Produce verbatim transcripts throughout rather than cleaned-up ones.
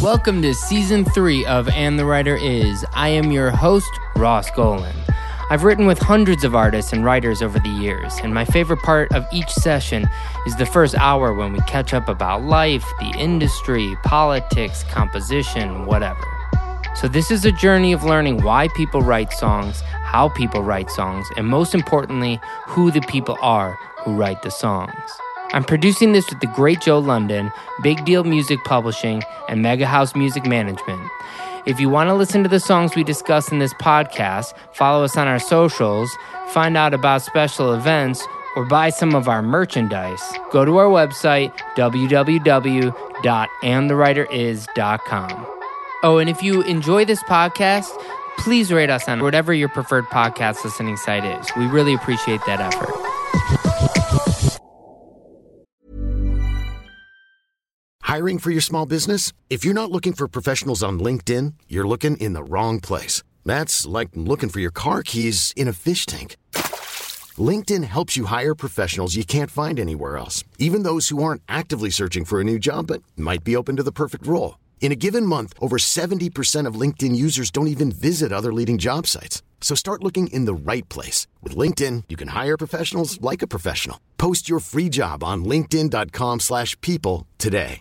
Welcome to Season three of And the Writer Is. I am your host, Ross Golan. I've written with hundreds of artists and writers over the years, and my favorite part of each session is the first hour when we catch up about life, the industry, politics, composition, whatever. So this is a journey of learning why people write songs, how people write songs, and most importantly, who the people are who write the songs. I'm producing this with the great Joe London, Big Deal Music Publishing, and Mega House Music Management. If you want to listen to the songs we discuss in this podcast, follow us on our socials, find out about special events, or buy some of our merchandise, go to our website, w w w dot and the writer is dot com. Oh, and if you enjoy this podcast, please rate us on whatever your preferred podcast listening site is. We really appreciate that effort. Hiring for your small business? If you're not looking for professionals on LinkedIn, you're looking in the wrong place. That's like looking for your car keys in a fish tank. LinkedIn helps you hire professionals you can't find anywhere else, even those who aren't actively searching for a new job but might be open to the perfect role. In a given month, over seventy percent of LinkedIn users don't even visit other leading job sites. So start looking in the right place. With LinkedIn, you can hire professionals like a professional. Post your free job on linkedin dot com slash people today.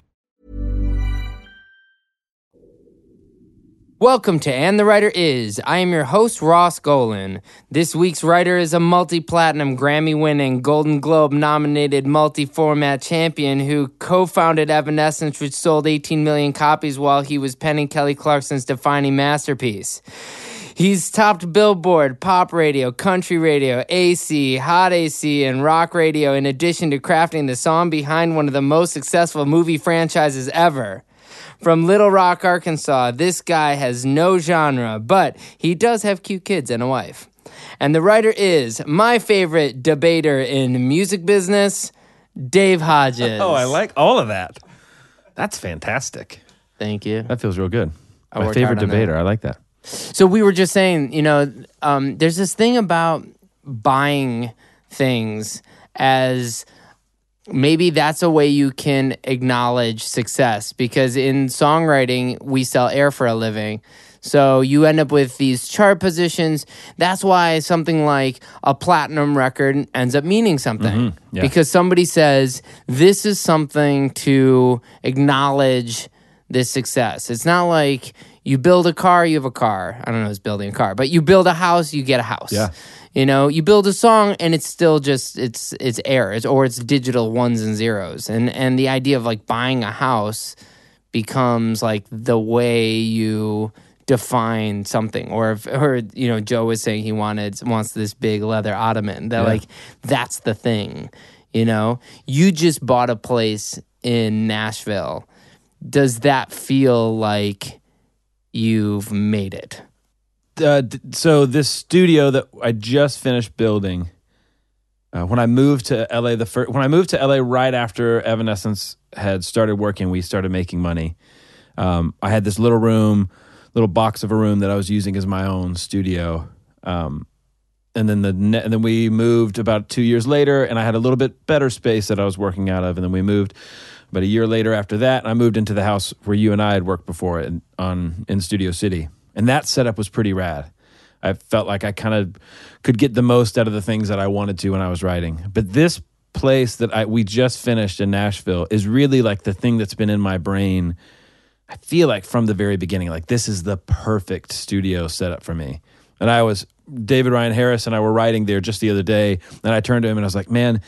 Welcome to And the Writer Is. I am your host, Ross Golan. This week's writer is a multi-platinum, Grammy-winning, Golden Globe-nominated multi-format champion who co-founded Evanescence, which sold eighteen million copies while he was penning Kelly Clarkson's defining masterpiece. He's topped Billboard, pop radio, country radio, A C, hot A C, and rock radio, in addition to crafting the song behind one of the most successful movie franchises ever. From Little Rock, Arkansas, this guy has no genre, but he does have cute kids and a wife. And the writer is my favorite debater in the music business, Dave Hodges. Oh, I like all of that. That's fantastic. Thank you. That feels real good. I My worked favorite hard on debater. that. I like that. So we were just saying, you know, um, there's this thing about buying things as maybe that's a way you can acknowledge success, because in songwriting, we sell air for a living. So you end up with these chart positions. That's why something like a platinum record ends up meaning something. Mm-hmm. Yeah. Because somebody says, this is something to acknowledge this success. It's not like you build a car, you have a car. I don't know who's building a car, but you build a house, you get a house. Yeah. You know, you build a song and it's still just, it's it's air, it's, or it's digital ones and zeros. And and the idea of like buying a house becomes like the way you define something. Or, if, or you know, Joe was saying he wanted wants this big leather ottoman. That Yeah. like, that's the thing, you know? You just bought a place in Nashville. Does that feel like you've made it? Uh, d- so this studio that I just finished building, uh, when I moved to L A, the first when I moved to L A right after Evanescence had started working, we started making money. Um, I had this little room, little box of a room that I was using as my own studio, um, and then the ne- and then we moved about two years later, and I had a little bit better space that I was working out of, and then we moved about a year later after that, and I moved into the house where you and I had worked before in, on in Studio City. And that setup was pretty rad. I felt like I kind of could get the most out of the things that I wanted to when I was writing. But this place that I we just finished in Nashville is really like the thing that's been in my brain, I feel like from the very beginning. Like, this is the perfect studio setup for me. And I was, David Ryan Harris and I were writing there just the other day, and I turned to him and I was like, man,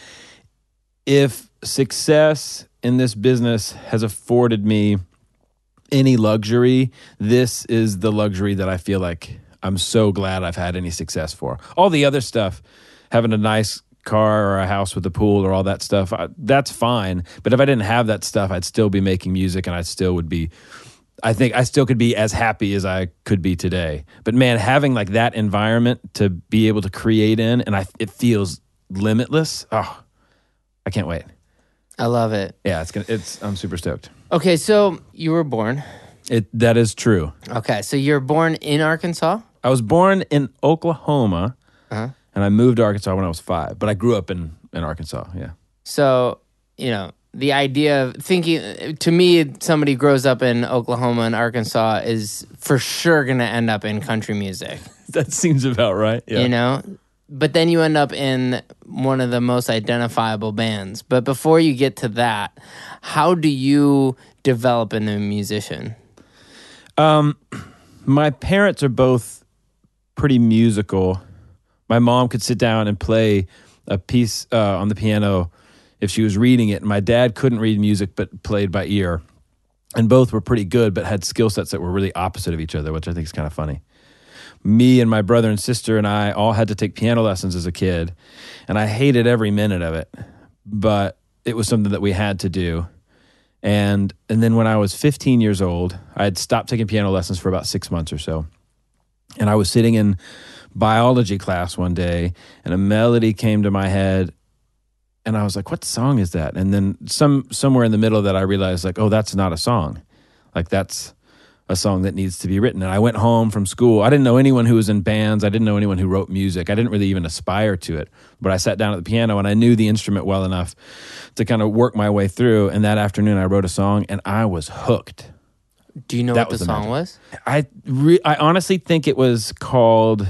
if success in this business has afforded me any luxury, this is the luxury that I feel like I'm so glad I've had any success for. All the other stuff, having a nice car or a house with a pool or all that stuff, I, that's fine. But if I didn't have that stuff, I'd still be making music, and I still would be, I think I still could be as happy as I could be today. But man, having like that environment to be able to create in, and I, it feels limitless. Oh, I can't wait. I love it. Yeah, it's gonna. It's. I'm super stoked. Okay, so you were born. It that is true. Okay, so you're born in Arkansas? I was born in Oklahoma, Uh-huh. and I moved to Arkansas when I was five. But I grew up in, in Arkansas. Yeah. So, you know, the idea of thinking, to me, somebody who grows up in Oklahoma and Arkansas is for sure going to end up in country music. That seems about right. Yeah. You know? But then you end up in one of the most identifiable bands. But before you get to that, how do you develop into a musician? Um, my parents are both pretty musical. My mom could sit down and play a piece uh, on the piano if she was reading it. And my dad couldn't read music but played by ear. And both were pretty good but had skill sets that were really opposite of each other, which I think is kind of funny. Me and my brother and sister and I all had to take piano lessons as a kid. And I hated every minute of it. But it was something that we had to do. And and then when I was fifteen years old, I had stopped taking piano lessons for about six months or so. And I was sitting in biology class one day, and a melody came to my head, and I was like, what song is that? And then some somewhere in the middle of that, I realized, like, oh, that's not a song. Like, that's a song that needs to be written. And I went home from school. I didn't know anyone who was in bands. I didn't know anyone who wrote music. I didn't really even aspire to it. But I sat down at the piano, and I knew the instrument well enough to kind of work my way through. And that afternoon, I wrote a song, and I was hooked. Do you know That what was the the song magic. was? I re- I honestly think it was called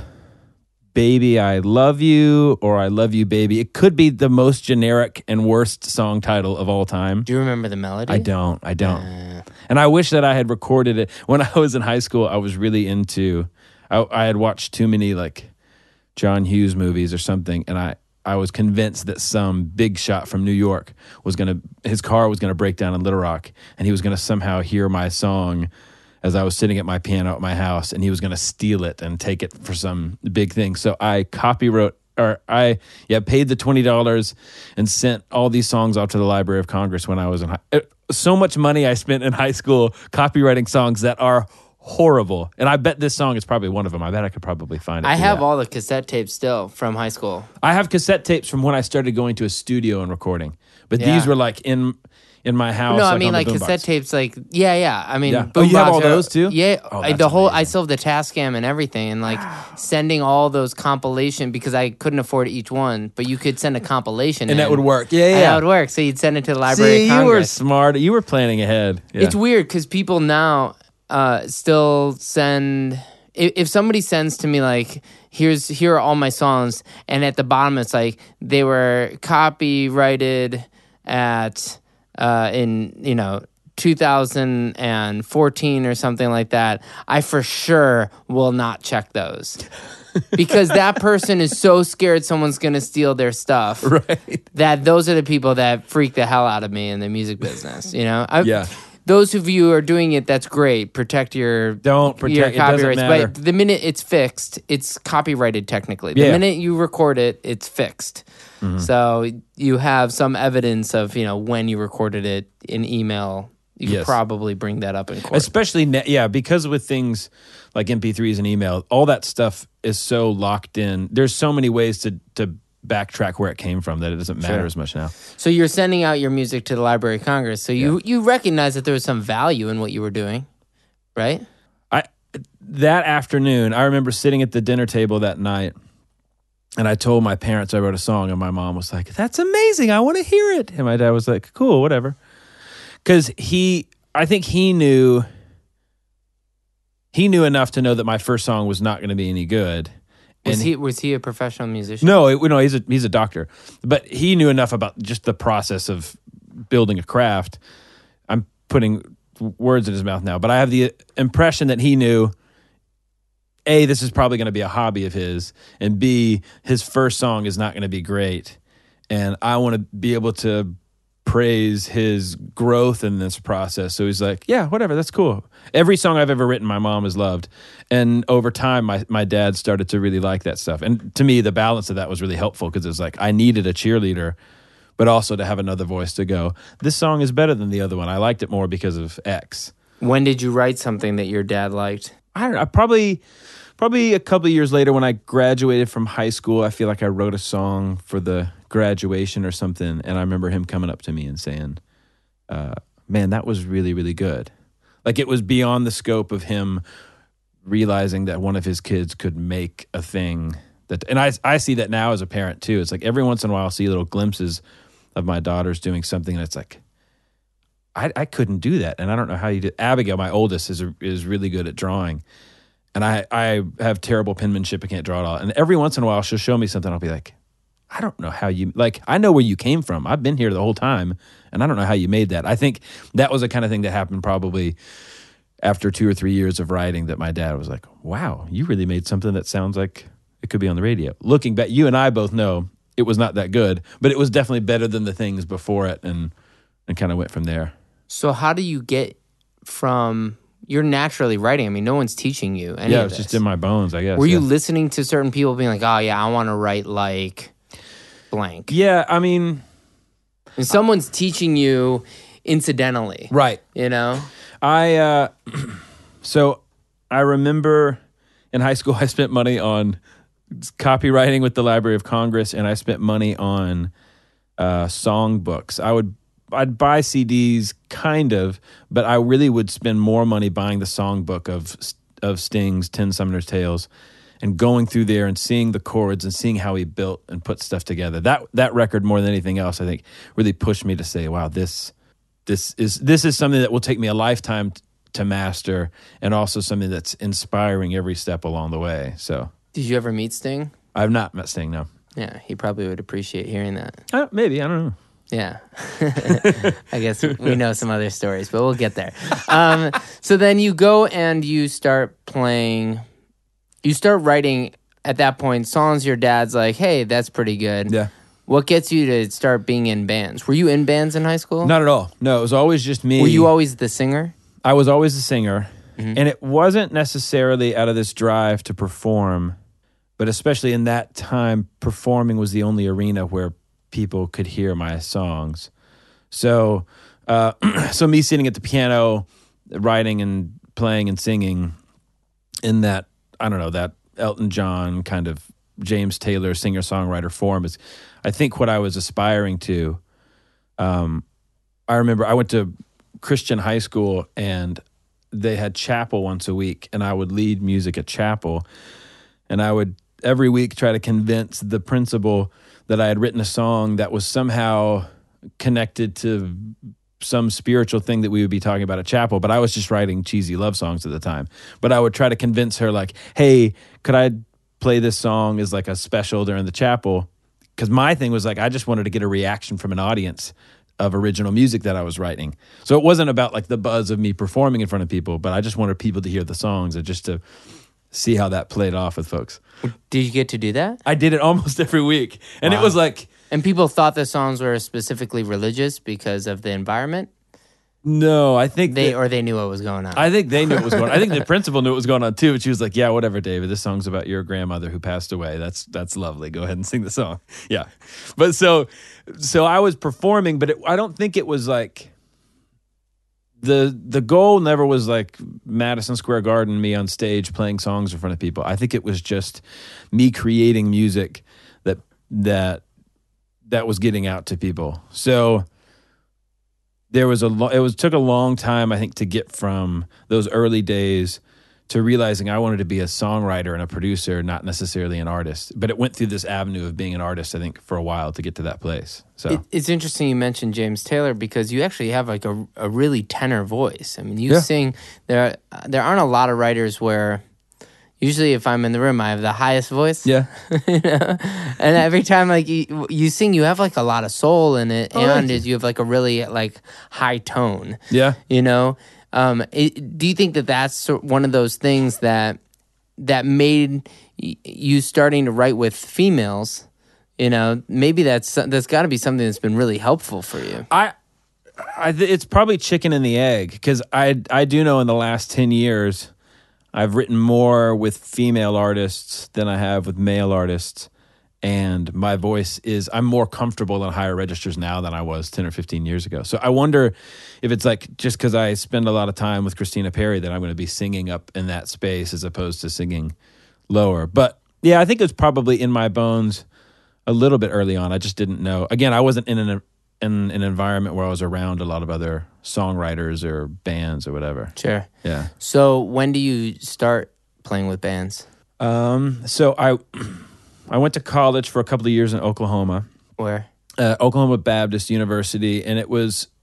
Baby I Love You or I Love You Baby. It could be the most generic and worst song title of all time. Do you remember the melody? I don't. I don't. Uh, And I wish that I had recorded it. When I was in high school, I was really into, I, I had watched too many like John Hughes movies or something, and I, I was convinced that some big shot from New York was going to, his car was going to break down in Little Rock, and he was going to somehow hear my song as I was sitting at my piano at my house, and he was going to steal it and take it for some big thing. So I copywrote, or I yeah paid the twenty dollars and sent all these songs off to the Library of Congress when I was in high. It, so much money I spent in high school copywriting songs that are horrible. And I bet this song is probably one of them. I bet I could probably find it. I through have that. all the cassette tapes still from high school. I have cassette tapes from when I started going to a studio and recording. But Yeah. these were like in in my house. No, like I mean on the like boombox. cassette tapes. Like yeah, yeah. I mean, Yeah. Oh, you have boombox all are- those too? Yeah, Oh, I- that's the whole. I amazing. still have the Tascam and everything, and like sending all those compilation because I couldn't afford each one, but you could send a compilation, And that in, would work. Yeah, and yeah. that would work. So you'd send it to the Library See, of you were Congress. smart. You were planning ahead. Yeah. It's weird because people now uh, still send. If, if somebody sends to me like, "Here's here are all my songs," and at the bottom it's like they were copyrighted at uh, in you know two thousand fourteen or something like that, I for sure will not check those. Because that person is so scared someone's going to steal their stuff, Right. that those are the people that freak the hell out of me in the music business. You know, I, Yeah. Those of you who are doing it, that's great. Protect your Don't protect- your it doesn't copyrights. matter. But the minute it's fixed, it's copyrighted technically. The Yeah. minute you record it, it's fixed. Mm-hmm. So you have some evidence of you know when you recorded it in email. You could Yes. probably bring that up in court. Especially, ne- yeah, because with things like M P threes and email, all that stuff is so locked in. There's so many ways to to backtrack where it came from that it doesn't matter Sure. as much now. So you're sending out your music to the Library of Congress. So you you recognize that there was some value in what you were doing, right? I that afternoon, I remember sitting at the dinner table that night, and I told my parents I wrote a song, and my mom was like, "That's amazing! I want to hear it." And my dad was like, "Cool, whatever," because he, I think he knew, he knew enough to know that my first song was not going to be any good. Was And he was he a professional musician? No, it, no, he's a he's a doctor, but he knew enough about just the process of building a craft. I'm putting words in his mouth now, but I have the impression that he knew, A, this is probably going to be a hobby of his, and B, his first song is not going to be great, and I want to be able to praise his growth in this process. So he's like, yeah, whatever, that's cool. Every song I've ever written, my mom has loved. And over time, my, my dad started to really like that stuff. And to me, the balance of that was really helpful because it was like I needed a cheerleader, but also to have another voice to go, this song is better than the other one. I liked it more because of X. When did you write something that your dad liked? I don't know, probably, probably a couple of years later when I graduated from high school, I feel like I wrote a song for the graduation or something, and I remember him coming up to me and saying, uh, man, that was really, really good. Like it was beyond the scope of him realizing that one of his kids could make a thing that, and I, I see that now as a parent too. It's like every once in a while I'll see little glimpses of my daughters doing something and it's like, I, I couldn't do that, and I don't know how you do. Abigail, my oldest, is is really good at drawing, and I I have terrible penmanship. I can't draw at all. And every once in a while, she'll show me something. I'll be like, I don't know how you like. I know where you came from. I've been here the whole time, and I don't know how you made that. I think that was the kind of thing that happened probably after two or three years of writing. That my dad was like, "Wow, you really made something that sounds like it could be on the radio." Looking back, you and I both know it was not that good, but it was definitely better than the things before it, and and kind of went from there. So how do you get from, you're naturally writing. I mean, no one's teaching you any yeah, of it's this. just in my bones, I guess. Were you yeah. listening to certain people being like, oh yeah, I want to write like blank? Yeah, I mean... And someone's teaching you incidentally. Right. You know? I, uh... so, I remember in high school I spent money on copywriting with the Library of Congress, and I spent money on uh, song books. I would... I'd buy C Ds, kind of, but I really would spend more money buying the songbook of of Sting's Ten Summoner's Tales, and going through there and seeing the chords and seeing how he built and put stuff together. That that record, more than anything else, I think, really pushed me to say, "Wow, this this is this is something that will take me a lifetime t- to master, and also something that's inspiring every step along the way." So, did you ever meet Sting? I've not met Sting, no. Yeah, he probably would appreciate hearing that. Uh, maybe I don't know. Yeah. I guess we know some other stories, but we'll get there. Um, so then you go and you start playing, you start writing at that point songs your dad's like, hey, that's pretty good. Yeah. What gets you to start being in bands? Were you in bands in high school? Not at all. No, it was always just me. Were you always the singer? I was always a singer, Mm-hmm. and it wasn't necessarily out of this drive to perform, but especially in that time, performing was the only arena where people could hear my songs. So, uh, so me sitting at the piano, writing and playing and singing in that, I don't know, that Elton John kind of James Taylor singer-songwriter form is, I think, what I was aspiring to. Um, I remember I went to Christian high school, and they had chapel once a week, and I would lead music at chapel, and I would every week try to convince the principal that I had written a song that was somehow connected to some spiritual thing that we would be talking about at chapel, but I was just writing cheesy love songs at the time. But I would try to convince her, like, hey, could I play this song as like a special during the chapel? Because my thing was like, I just wanted to get a reaction from an audience of original music that I was writing. So it wasn't about like the buzz of me performing in front of people, but I just wanted people to hear the songs and just to see how that played off with folks. Did you get to do that? I did it almost every week. And Wow. it was like... And people thought the songs were specifically religious because of the environment? No, I think They that, Or they knew what was going on? I think they knew what was going on. I think the principal knew what was going on too, but she was like, yeah, whatever, David. This song's about your grandmother who passed away. That's that's lovely. Go ahead and sing the song. Yeah. But so so I was performing, but it, I don't think it was like... The the goal never was like Madison Square Garden, me on stage playing songs in front of people. I think it was just me creating music that that that was getting out to people. So there was a lo- it was took a long time, I think, to get from those early days to realizing I wanted to be a songwriter and a producer, not necessarily an artist. But it went through this avenue of being an artist, I think, for a while to get to that place. So It, it's interesting you mentioned James Taylor because you actually have like a, a really tenor voice. I mean, you Yeah. sing. There, there aren't a lot of writers where usually if I'm in the room, I have the highest voice. yeah, You know? And every time like you, you sing, you have like a lot of soul in it, Oh, and thank you. is you have like a really like high tone. yeah. You know, um, it, do you think that that's sort- one of those things that that made y- you starting to write with females? You know, maybe that's that's got to be something that's been really helpful for you. I, I th- it's probably chicken and the egg because I I do know in the last ten years I've written more with female artists than I have with male artists, and my voice is I'm more comfortable in higher registers now than I was ten or fifteen years ago. So I wonder if it's like just because I spend a lot of time with Christina Perri that I'm going to be singing up in that space as opposed to singing lower. But yeah, I think it's probably in my bones a little bit early on. I just didn't know. Again, I wasn't in an in an environment where I was around a lot of other songwriters or bands or whatever. Sure. Yeah. So when do you start playing with bands? Um. So I I went to college for a couple of years in Oklahoma, Where? uh, Oklahoma Baptist University, and it was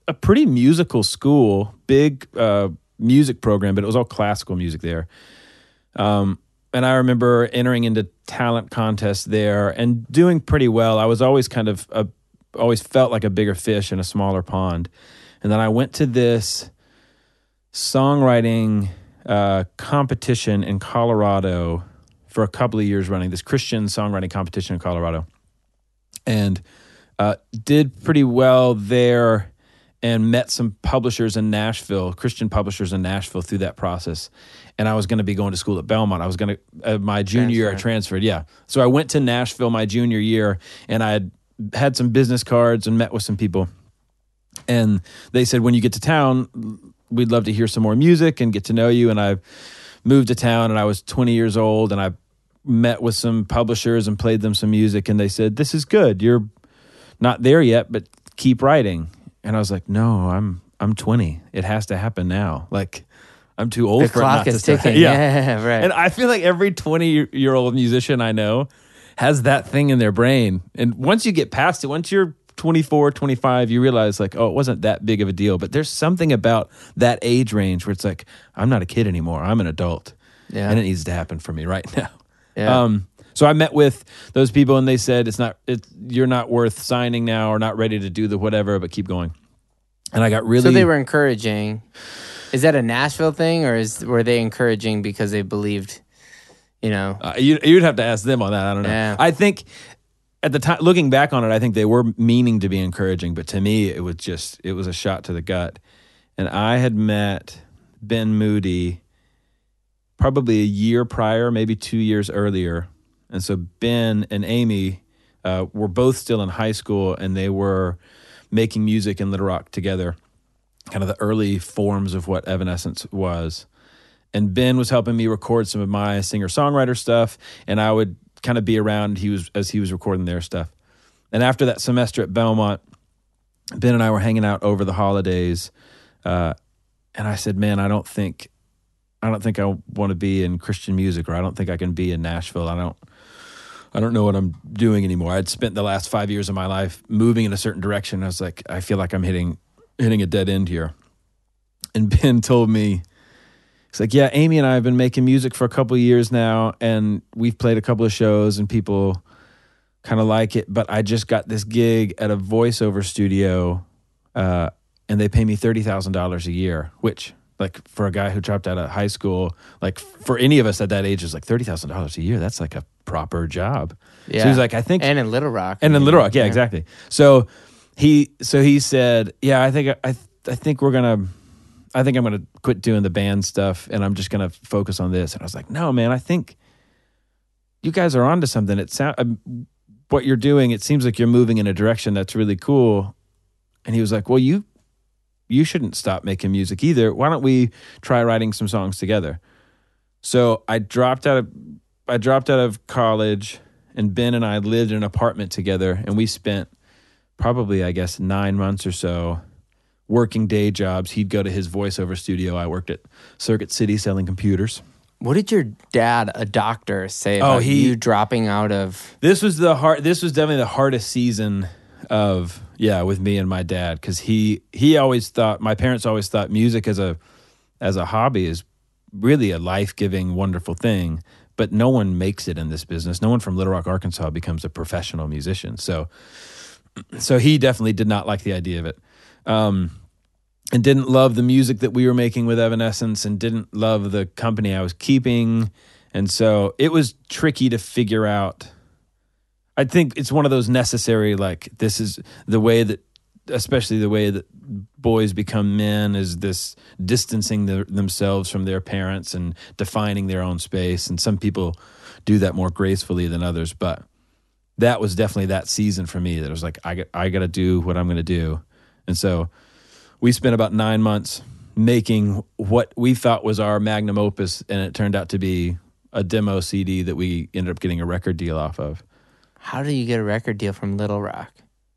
a pretty musical school, big uh, music program, but it was all classical music there. Um, and I remember entering into talent contests there and doing pretty well. I was always kind of, a, always felt like a bigger fish in a smaller pond. And then I went to this songwriting uh, competition in Colorado for a couple of years running, this Christian songwriting competition in Colorado. And uh, did pretty well there and met some publishers in Nashville, Christian publishers in Nashville through that process. And I was going to be going to school at Belmont. I was going to, uh, my junior year, I transferred, yeah. So I went to Nashville my junior year, and I had had some business cards and met with some people. And they said, when you get to town, we'd love to hear some more music and get to know you. And I moved to town, and I was twenty years old, and I met with some publishers and played them some music, and they said, this is good. You're not there yet, but keep writing. And I was like, no, I'm I'm twenty. It has to happen now. Like, I'm too old the for it clock not is to ticking. Yeah. yeah, right. And I feel like every twenty-year-old musician I know has that thing in their brain. And once you get past it, once you're twenty-four, twenty-five, you realize like, oh, it wasn't that big of a deal. But there's something about that age range where it's like, I'm not a kid anymore. I'm an adult. Yeah. And it needs to happen for me right now. Yeah. Um, so I met with those people, and they said, it's not, it's, you're not worth signing now, or not ready to do the whatever, but keep going. And I got really... So they were encouraging. Is that a Nashville thing, or is were they encouraging because they believed, you know? Uh, you, you'd have to ask them on that. I don't know. Yeah. I think at the time, looking back on it, I think they were meaning to be encouraging, but to me, it was just, it was a shot to the gut. And I had met Ben Moody probably a year prior, maybe two years earlier. And so Ben and Amy uh, were both still in high school, and they were making music in Little Rock together, kind of the early forms of what Evanescence was. And Ben was helping me record some of my singer-songwriter stuff, and I would kind of be around he was as he was recording their stuff. And after that semester at Belmont, Ben and I were hanging out over the holidays, uh, and I said, man, I don't think I don't think I want to be in Christian music, or I don't think I can be in Nashville. I don't I don't know what I'm doing anymore. I'd spent the last five years of my life moving in a certain direction. I was like, I feel like I'm hitting hitting a dead end here. And Ben told me, he's like, yeah, Amy and I have been making music for a couple of years now, and we've played a couple of shows, and people kind of like it, but I just got this gig at a voiceover studio, uh, and they pay me thirty thousand dollars a year, which, like, for a guy who dropped out of high school, like, for any of us at that age, is like thirty thousand dollars a year. That's like a proper job. Yeah. So he's like, I think... And in Little Rock. And in Little Rock, yeah, yeah. exactly. So he so he said, yeah, I think I I think we're going to... I think I'm going to quit doing the band stuff, and I'm just going to focus on this. And I was like, no, man, I think you guys are onto something. It sound, um, what you're doing, it seems like you're moving in a direction that's really cool. And he was like, well, you you shouldn't stop making music either. Why don't we try writing some songs together? So I dropped out of I dropped out of college, and Ben and I lived in an apartment together, and we spent probably, I guess, nine months or so working day jobs. He'd go to his voiceover studio. I worked at Circuit City selling computers. What did your dad, a doctor, say Oh, about he- you dropping out of... This was the hard. This was definitely the hardest season of yeah with me and my dad, because he he always thought, my parents always thought music as a as a hobby is really a life-giving, wonderful thing. But no one makes it in this business. No one from Little Rock, Arkansas becomes a professional musician. So so he definitely did not like the idea of it. Um, and didn't love the music that we were making with Evanescence, and didn't love the company I was keeping. And so it was tricky to figure out. I think it's one of those necessary, like, this is the way that, especially the way that boys become men, is this distancing the, themselves from their parents and defining their own space. And some people do that more gracefully than others. But that was definitely that season for me that it was like, I, I got to do what I'm going to do. And so we spent about nine months making what we thought was our magnum opus, and it turned out to be a demo C D that we ended up getting a record deal off of. How do you get a record deal from Little Rock?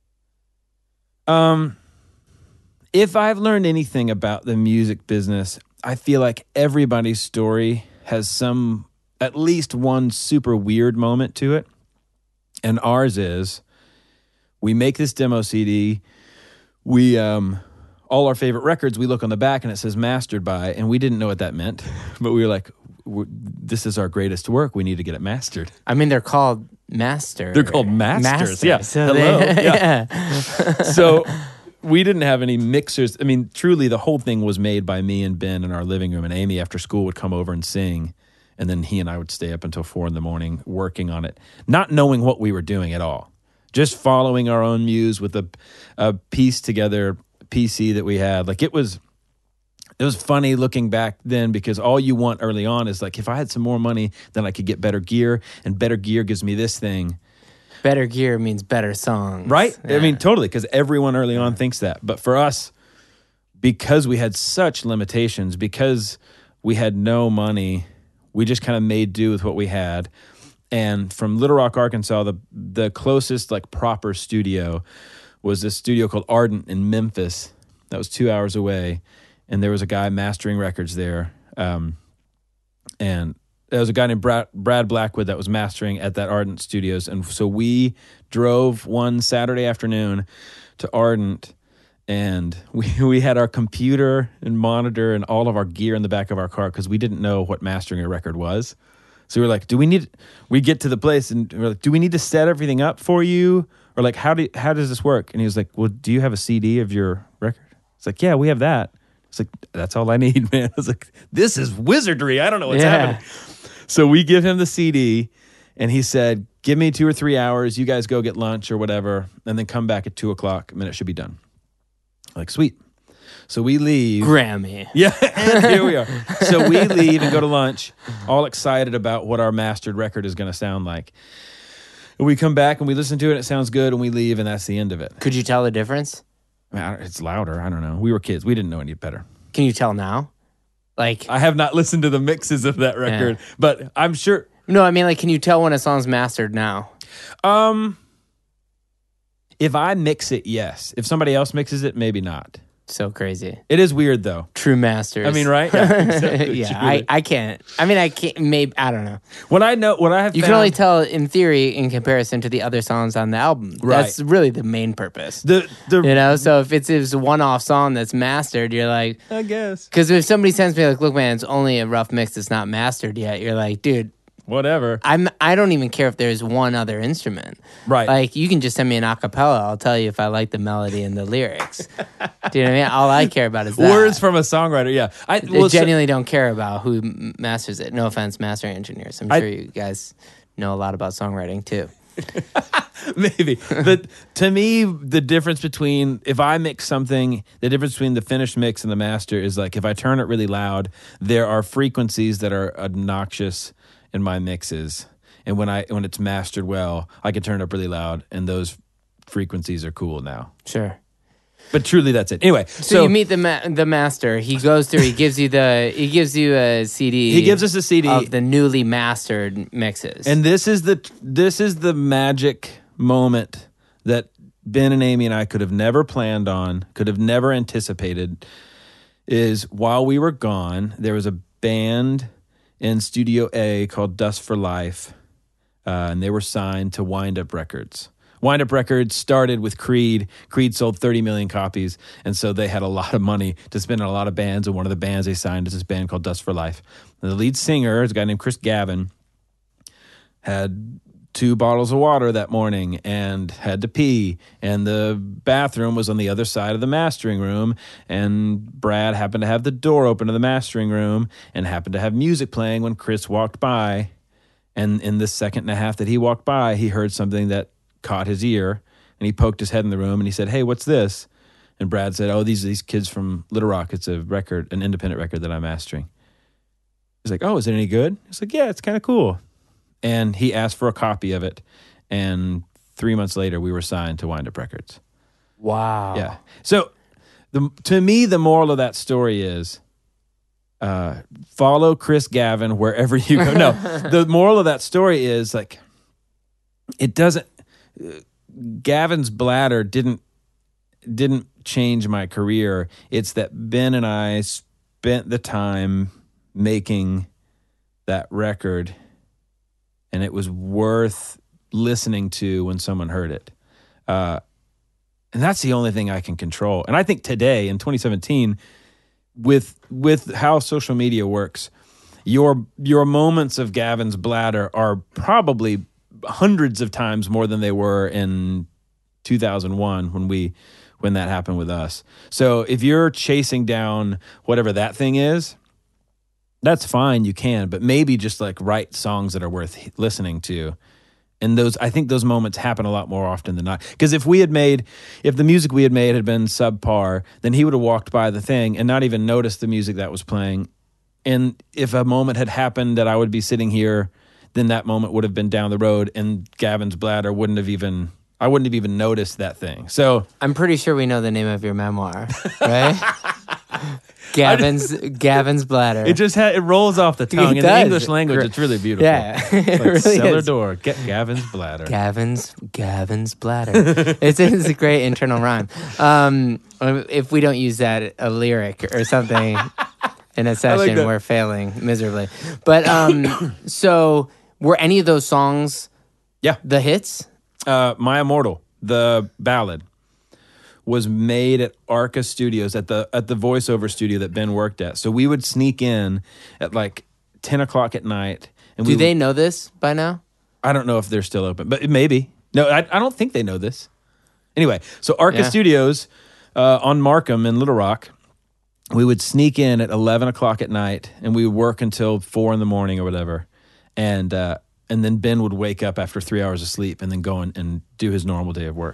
Um, if I've learned anything about the music business, I feel like everybody's story has some, at least one super weird moment to it. And ours is, we make this demo C D. We um, all our favorite records, we look on the back and it says mastered by, and we didn't know what that meant, but we were like, this is our greatest work. We need to get it mastered. I mean, they're called master. They're called masters. Master. Yeah. So Hello. they- yeah. yeah. So we didn't have any mixers. I mean, truly, the whole thing was made by me and Ben in our living room, and Amy after school would come over and sing, and then he and I would stay up until four in the morning working on it, not knowing what we were doing at all, just following our own muse with a, a piece together P C that we had. Like it was, it was funny looking back then, because all you want early on is like, if I had some more money, then I could get better gear, and better gear gives me this thing. Better gear means better songs. Right? Yeah. I mean, totally, because everyone early on thinks that. But for us, because we had such limitations, because we had no money, we just kind of made do with what we had. And from Little Rock, Arkansas, the the closest like proper studio was this studio called Ardent in Memphis. That was two hours away. And there was a guy mastering records there. Um, and there was a guy named Brad, Brad Blackwood that was mastering at that Ardent Studios. And so we drove one Saturday afternoon to Ardent, and we, we had our computer and monitor and all of our gear in the back of our car because we didn't know what mastering a record was. So we were like, do we need, we get to the place and we're like, do we need to set everything up for you? Or like, how do how does this work? And he was like, well, do you have a C D of your record? It's like, yeah, we have that. It's like, that's all I need, man. I was like, this is wizardry. I don't know what's Yeah. happening. So we give him the C D, and he said, give me two or three hours. You guys go get lunch or whatever, and then come back at two o'clock, and then it should be done. Like, sweet. So we leave. Grammy. Yeah, and here we are. So we leave and go to lunch, all excited about what our mastered record is going to sound like. And we come back and we listen to it, and it sounds good, and we leave, and that's the end of it. Could you tell the difference? I mean, I don't- it's louder. I don't know. We were kids. We didn't know any better. Can you tell now? Like, I have not listened to the mixes of that record, Yeah. but I'm sure. no, I mean, like, can you tell when a song's mastered now? Um, if I mix it, yes. If somebody else mixes it, maybe not. So crazy. It is weird, though. True masters. I mean, right? Yeah, exactly. yeah, Truly. I, I can't. I mean, I can't. Maybe I don't know. What I know, what I have You found, can only tell in theory in comparison to the other songs on the album. Right. That's really the main purpose. the the. You know, so if it's, if it's a one-off song that's mastered, you're like, I guess because if somebody sends me like, look, man, it's only a rough mix, it's not mastered yet. You're like, dude, whatever. I'm. I don't even care if there's one other instrument. Right. Like, you can just send me an acapella. I'll tell you if I like the melody and the lyrics. Do you know what I mean? All I care about is that. Words from a songwriter. Yeah, I I well, so- genuinely don't care about who m- masters it. No offense, mastering engineers. I'm I- sure you guys know a lot about songwriting too. maybe. But to me, the difference between if I mix something, the difference between the finished mix and the master is like if I turn it really loud, there are frequencies that are obnoxious in my mixes, and when I when it's mastered well, I can turn it up really loud, and those frequencies are cool now. Sure. But truly, that's it. Anyway, so, So, you meet the ma- the master. He goes through. He gives you the. He gives you a C D. he gives us a C D, of the newly mastered mixes. and this is the this is the magic moment that Ben and Amy and I could have never planned on, could have never anticipated. Is while we were gone, there was a band in Studio A called Dust for Life, uh, and they were signed to Wind Up Records. Wind Up Records started with Creed. Creed sold thirty million copies, and so they had a lot of money to spend on a lot of bands, and one of the bands they signed is this band called Dust for Life. And the lead singer is a guy named Chris Gavin, had two bottles of water that morning and had to pee, and the bathroom was on the other side of the mastering room, and Brad happened to have the door open to the mastering room and happened to have music playing when Chris walked by, and in the second and a half that he walked by, he heard something that caught his ear, and he poked his head in the room and he said, hey, what's this? And Brad said, oh, these are these kids from Little Rock. It's a record, an independent record that I'm mastering. He's like, oh, is it any good? He's like, yeah, it's kind of cool. And he asked for a copy of it, and three months later, we were signed to Wind Up Records. wow. Yeah. So, the, to me, the moral of that story is uh, follow Chris Gavin wherever you go. No, the moral of that story is like, it doesn't. Uh, Gavin's bladder didn't didn't change my career. It's that Ben and I spent the time making that record, and it was worth listening to when someone heard it. Uh, And that's the only thing I can control. And I think today in twenty seventeen, with with how social media works, your your moments of Gavin's bladder are probably hundreds of times more than they were in two thousand one when we when that happened with us. So if you're chasing down whatever that thing is, that's fine, you can, but maybe just like write songs that are worth listening to. And those, I think those moments happen a lot more often than not. Because if we had made, if the music we had made had been subpar, then he would have walked by the thing and not even noticed the music that was playing. And if a moment had happened that I would be sitting here, then that moment would have been down the road, and Gavin's bladder wouldn't have even, I wouldn't have even noticed that thing. So I'm pretty sure we know the name of your memoir, right? Gavin's Gavin's bladder. It just ha- it rolls off the tongue. It In does. the English language, it's really beautiful. Yeah, It's it like really cellar is. door, get Gavin's bladder. Gavin's Gavin's bladder. it's, it's a great internal rhyme. Um, if we don't use that a lyric or something in a session, that. we're failing miserably. But um, so were any of those songs Yeah. the hits? Uh, My Immortal, the ballad, was made at Arca Studios, at the at the voiceover studio that Ben worked at. So we would sneak in at like ten o'clock at night. And Do we they would, know this by now? I don't know if they're still open, but maybe. No, I, I don't think they know this. Anyway, so Arca Yeah. Studios uh, on Markham in Little Rock, we would sneak in at eleven o'clock at night, and we would work until four in the morning or whatever. And uh, and then Ben would wake up after three hours of sleep and then go and, and do his normal day of work.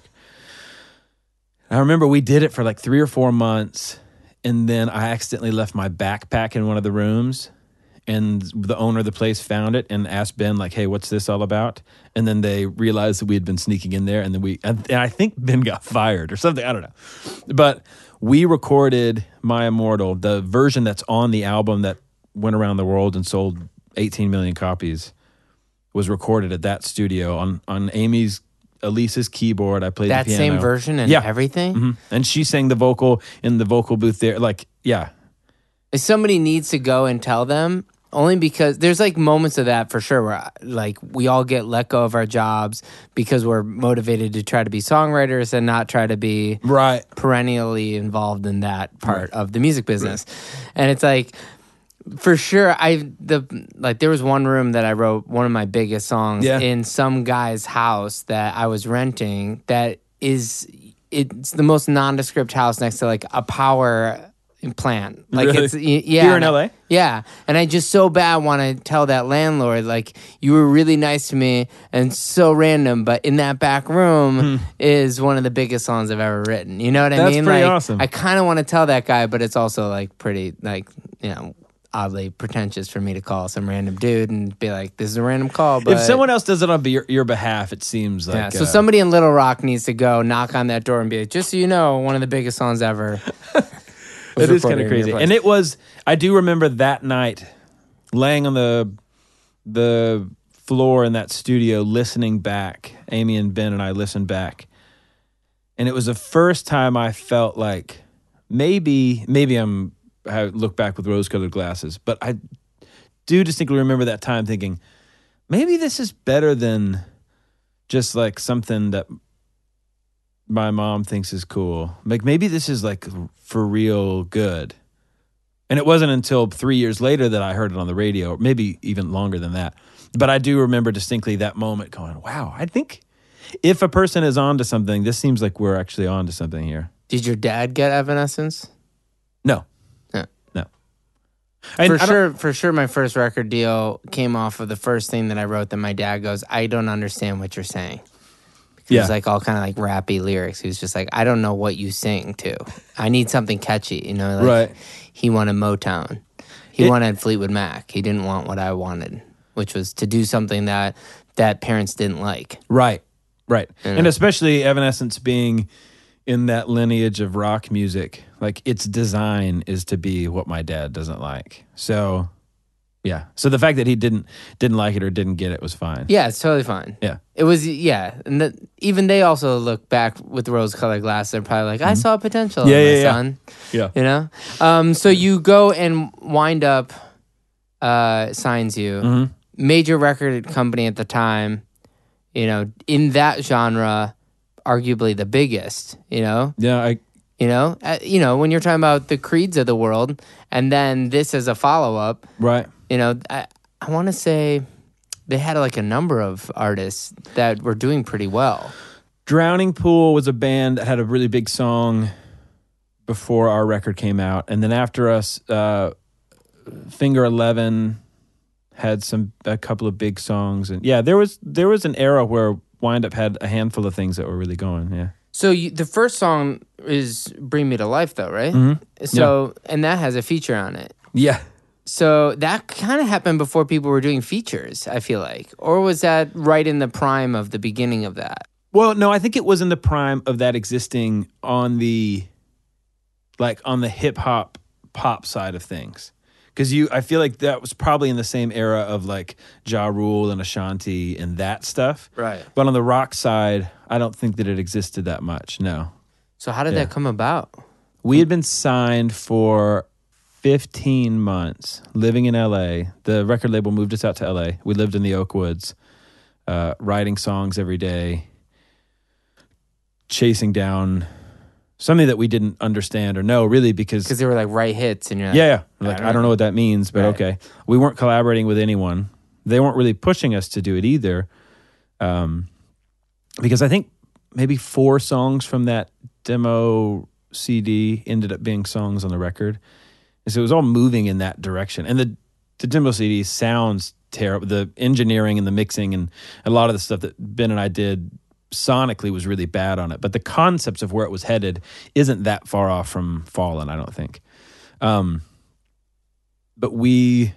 I remember we did it for like three or four months, and then I accidentally left my backpack in one of the rooms, and the owner of the place found it and asked Ben, like, hey, what's this all about? And then they realized that we had been sneaking in there, and then we, and I think Ben got fired or something, I don't know. But we recorded My Immortal, the version that's on the album that went around the world and sold eighteen million copies, was recorded at that studio on, on Amy's Elise's keyboard. I played That the piano. same version and Yeah. everything? hmm And she sang the vocal in the vocal booth there. Like, yeah. If somebody needs to go and tell them, only because there's like moments of that for sure where like we all get let go of our jobs because we're motivated to try to be songwriters and not try to be Right. perennially involved in that part of the music business. And it's like, for sure, I the like there was one room that I wrote one of my biggest songs Yeah. in some guy's house that I was renting. That is, it's the most nondescript house next to like a power plant. Like Really? it's y- yeah, Here in and I- L A? yeah, and I just so bad want to tell that landlord like you were really nice to me and so random, but in that back room is one of the biggest songs I've ever written. You know what I That's mean? pretty like, awesome. I kind of want to tell that guy, but it's also like pretty like you know. oddly pretentious for me to call some random dude and be like, this is a random call. But If someone else does it on your, your behalf, it seems like... yeah, so uh, somebody in Little Rock needs to go knock on that door and be like, just so you know, one of the biggest songs ever. It is kind of crazy. And it was, I do remember that night laying on the the floor in that studio listening back. Amy and Ben and I listened back. And it was the first time I felt like maybe, maybe I'm, I look back with rose-colored glasses, but I do distinctly remember that time thinking, maybe this is better than just like something that my mom thinks is cool. Like maybe this is like for real good. And it wasn't until three years later that I heard it on the radio, or maybe even longer than that. But I do remember distinctly that moment going, wow, I think if a person is onto something, this seems like we're actually onto something here. Did your dad get Evanescence? No. Yeah. No. And For I don't- sure, for sure, my first record deal came off of the first thing that I wrote that my dad goes, I don't understand what you're saying. It Yeah. was like all kind of like rappy lyrics. He was just like, I don't know what you sing to. I need something catchy, you know? Like, Right. He wanted Motown. He It- wanted Fleetwood Mac. He didn't want what I wanted, which was to do something that that parents didn't like. Right, right. You know? And especially Evanescence being in that lineage of rock music, like its design is to be what my dad doesn't like. So, yeah. So the fact that he didn't didn't like it or didn't get it was fine. Yeah, it's totally fine. Yeah. It was, yeah. And the, even they also look back with rose-colored glasses. They're probably like, I saw potential Mm-hmm. Yeah, in my yeah, yeah. son. Yeah. You know? Um, so you go and wind up, uh, signs you. Mhm. Major record company at the time, you know, in that genre, arguably the biggest, you know? Yeah, I You know, uh, you know, when you're talking about the Creeds of the world, and then this as a follow-up, right. you know, I, I want to say they had like a number of artists that were doing pretty well. Drowning Pool was a band that had a really big song before our record came out, and then after us, uh, Finger Eleven had some a couple of big songs, and yeah, there was there was an era where Wind Up had a handful of things that were really going. Yeah. So you, the first song is "Bring Me to Life," though, right? Mm-hmm. So yeah. And that has a feature on it. Yeah. So that kind of happened before people were doing features, I feel like. Or was that right in the prime of the beginning of that? Well, no, I think it was in the prime of that existing on the, like, on the hip-hop pop side of things. Because you, I feel like that was probably in the same era of, like, Ja Rule and Ashanti and that stuff. Right. But on the rock side, I don't think that it existed that much, no. So how did Yeah. that come about? We had been signed for fifteen months living in L A. The record label moved us out to L A. We lived in the Oakwoods, uh, writing songs every day, chasing down something that we didn't understand or know really because... Because they were like right hits and you're like... Yeah, yeah. Like, I don't, I don't know what that means, but right. okay. We weren't collaborating with anyone. They weren't really pushing us to do it either. Um, because I think maybe four songs from that demo C D ended up being songs on the record. And so it was all moving in that direction. And the, the demo C D sounds terrible. The engineering and the mixing and a lot of the stuff that Ben and I did sonically was really bad on it. But the concepts of where it was headed isn't that far off from Fallen, I don't think. Um, but we...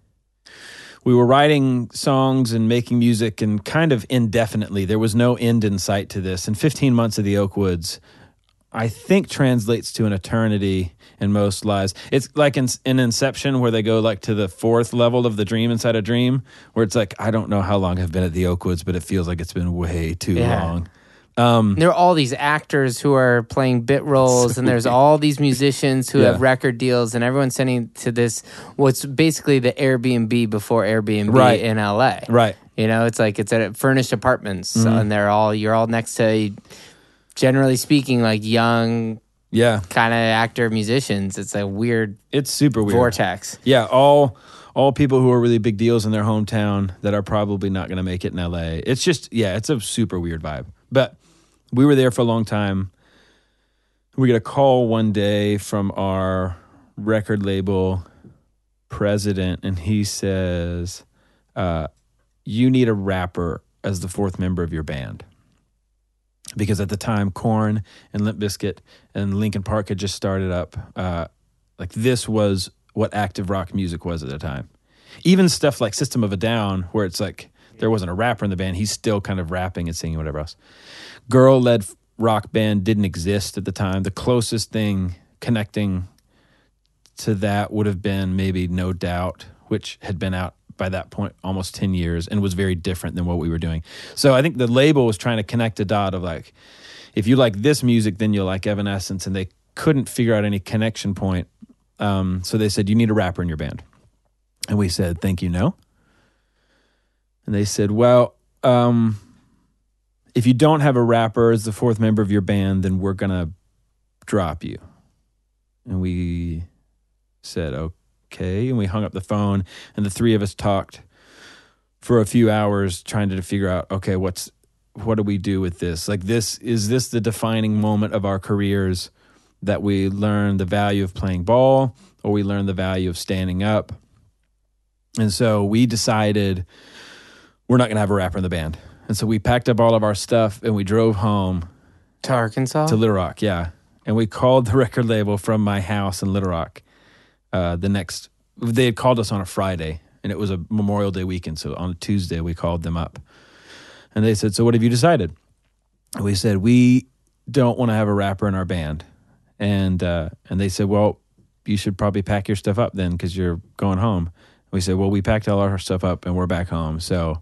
We were writing songs and making music and kind of indefinitely. There was no end in sight to this. And fifteen months of the Oakwoods, I think, translates to an eternity in most lives. It's like in, in Inception where they go like to the fourth level of the dream inside a dream, where it's like, I don't know how long I've been at the Oakwoods, but it feels like it's been way too Yeah. long. Um, there are all these actors who are playing bit roles, so and there's weird. all these musicians who Yeah. have record deals, and everyone's sending to this what's basically the Airbnb before Airbnb Right. in L A. right. You know, it's like it's at furnished apartments, and they're all you're all next to, generally speaking, like young Yeah. kind of actor musicians. It's a weird It's super weird. vortex. Yeah, all all people who are really big deals in their hometown that are probably not going to make it in L A. It's just, yeah, it's a super weird vibe. But we were there for a long time. We get a call one day from our record label president, and he says, uh, you need a rapper as the fourth member of your band. Because at the time, Korn and Limp Bizkit and Linkin Park had just started up. Uh, like this was what active rock music was at the time. Even stuff like System of a Down, where it's like there wasn't a rapper in the band, he's still kind of rapping and singing whatever else. Girl-led rock band didn't exist at the time. The closest thing connecting to that would have been maybe No Doubt, which had been out by that point almost ten years and was very different than what we were doing. So I think the label was trying to connect a dot of like, if you like this music, then you'll like Evanescence, and they couldn't figure out any connection point. Um, so they said, you need a rapper in your band. And we said, thank you, no. And they said, well, um, if you don't have a rapper as the fourth member of your band, then we're going to drop you. And we said, okay. And we hung up the phone, and the three of us talked for a few hours trying to figure out, okay, what's what do we do with this? Like this, is this the defining moment of our careers that we learn the value of playing ball, or we learn the value of standing up? And so we decided we're not going to have a rapper in the band. And so we packed up all of our stuff and we drove home To Arkansas? to Little Rock, yeah. And we called the record label from my house in Little Rock. Uh, the next, they had called us on a Friday, and it was a Memorial Day weekend. So on a Tuesday, we called them up. And they said, so what have you decided? And we said, we don't want to have a rapper in our band. And uh, and they said, well, you should probably pack your stuff up then because you're going home. And we said, well, we packed all our stuff up and we're back home. So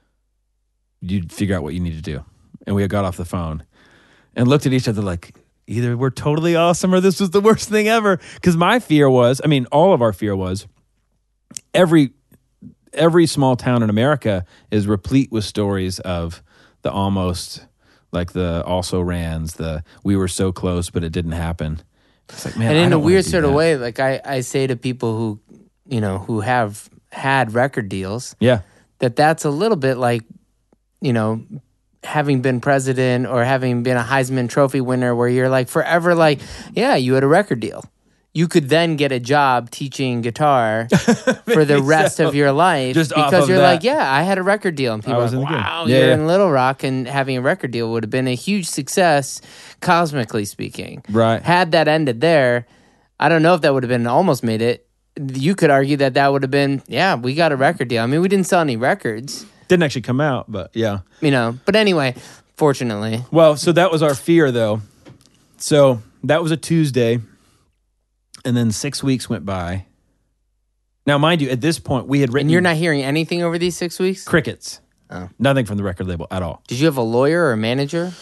you figure out what you need to do. And we got off the phone and looked at each other like, either we're totally awesome or this was the worst thing ever. Because my fear was, I mean, all of our fear was, every every small town in America is replete with stories of the almost like the also rans, the we were so close, but it didn't happen. It's like, man, and I in don't a wanna weird do sort of that. way, like I, I say to people who, you know, who have had record deals, Yeah. that that's a little bit like, you know, having been president or having been a Heisman Trophy winner, where you're like forever like, yeah, you had a record deal. You could then get a job teaching guitar for the rest so. of your life Just off because of you're that. like, yeah, I had a record deal. And people I are was like, in the game. wow, Yeah, you're yeah. in Little Rock, and having a record deal would have been a huge success, cosmically speaking. Right. Had that ended there, I don't know if that would have been almost made it. You could argue that that would have been, yeah, we got a record deal. I mean, we didn't sell any records, Didn't actually come out, but yeah. you know. But anyway, fortunately. Well, so that was our fear, though. So that was a Tuesday, and then six weeks went by. Now, mind you, at this point, we had written... And you're not hearing anything over these six weeks? crickets. Oh. Nothing from the record label at all. Did you have a lawyer or a manager?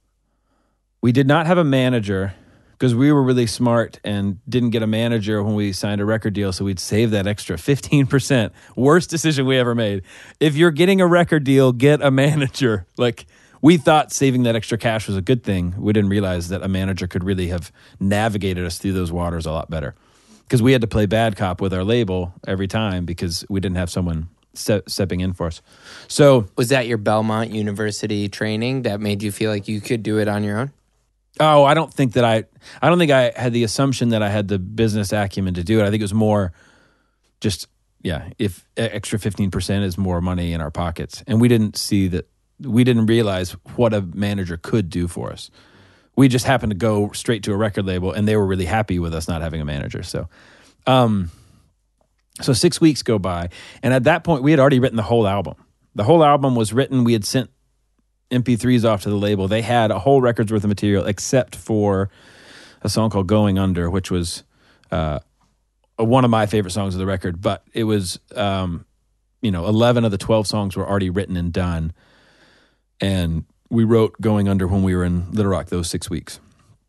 We did not have a manager because we were really smart and didn't get a manager when we signed a record deal, so we'd save that extra fifteen percent. Worst decision we ever made. If you're getting a record deal, get a manager. Like, we thought saving that extra cash was a good thing. We didn't realize that a manager could really have navigated us through those waters a lot better, because we had to play bad cop with our label every time because we didn't have someone ste- stepping in for us. So, Was that your Belmont University training that made you feel like you could do it on your own? oh, I don't think that I, I don't think I had the assumption that I had the business acumen to do it. I think it was more just, yeah, if extra fifteen percent is more money in our pockets. And we didn't see that, we didn't realize what a manager could do for us. We just happened to go straight to a record label, and they were really happy with us not having a manager. So, um, so six weeks go by, and at that point, we had already written the whole album. The whole album was written. We had sent M P threes off to the label. They had a whole record's worth of material, except for a song called "Going Under," which was uh, one of my favorite songs of the record. But it was, um, you know, eleven of the twelve songs were already written and done, and we wrote "Going Under" when we were in Little Rock those six weeks.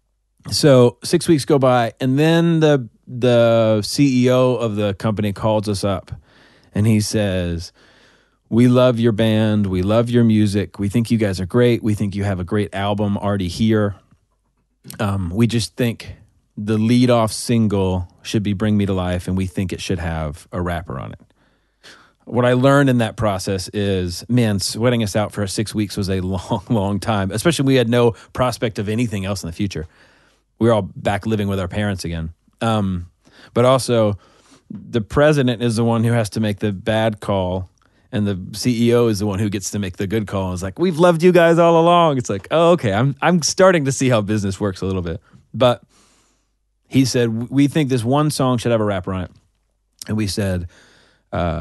So six weeks go by, and then the the C E O of the company calls us up, and he says, "We love your band. We love your music. We think you guys are great. We think you have a great album already here. Um, we just think the lead-off single should be Bring Me to Life, and we think it should have a rapper on it." What I learned in that process is, man, sweating us out for six weeks was a long, long time, especially when we had no prospect of anything else in the future. We were all back living with our parents again. Um, but also, the president is the one who has to make the bad call, and the C E O is the one who gets to make the good call. It's like, we've loved you guys all along. It's like, oh, okay, I'm I'm starting to see how business works a little bit. But he said, we think this one song should have a rapper on it. And we said, uh,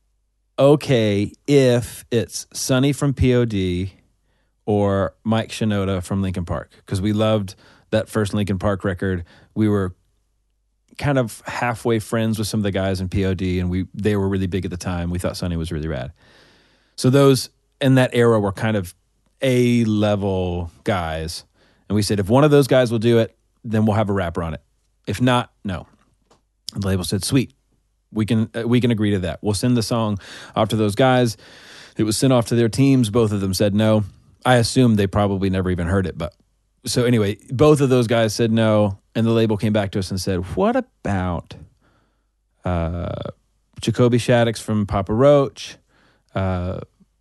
okay, if it's Sonny from P O D or Mike Shinoda from Linkin Park, because we loved that first Linkin Park record. We were kind of halfway friends with some of the guys in P O D, and we they were really big at the time. We thought Sonny was really rad. So those in that era were kind of A-level guys. And we said, if one of those guys will do it, then we'll have a rapper on it. If not, no. The label said, sweet. We can uh, we can agree to that. We'll send the song off to those guys. It was sent off to their teams. Both of them said no. I assume they probably never even heard it. But so anyway, both of those guys said no, and the label came back to us and said, what about uh, Jacoby Shaddix from Papa Roach, uh,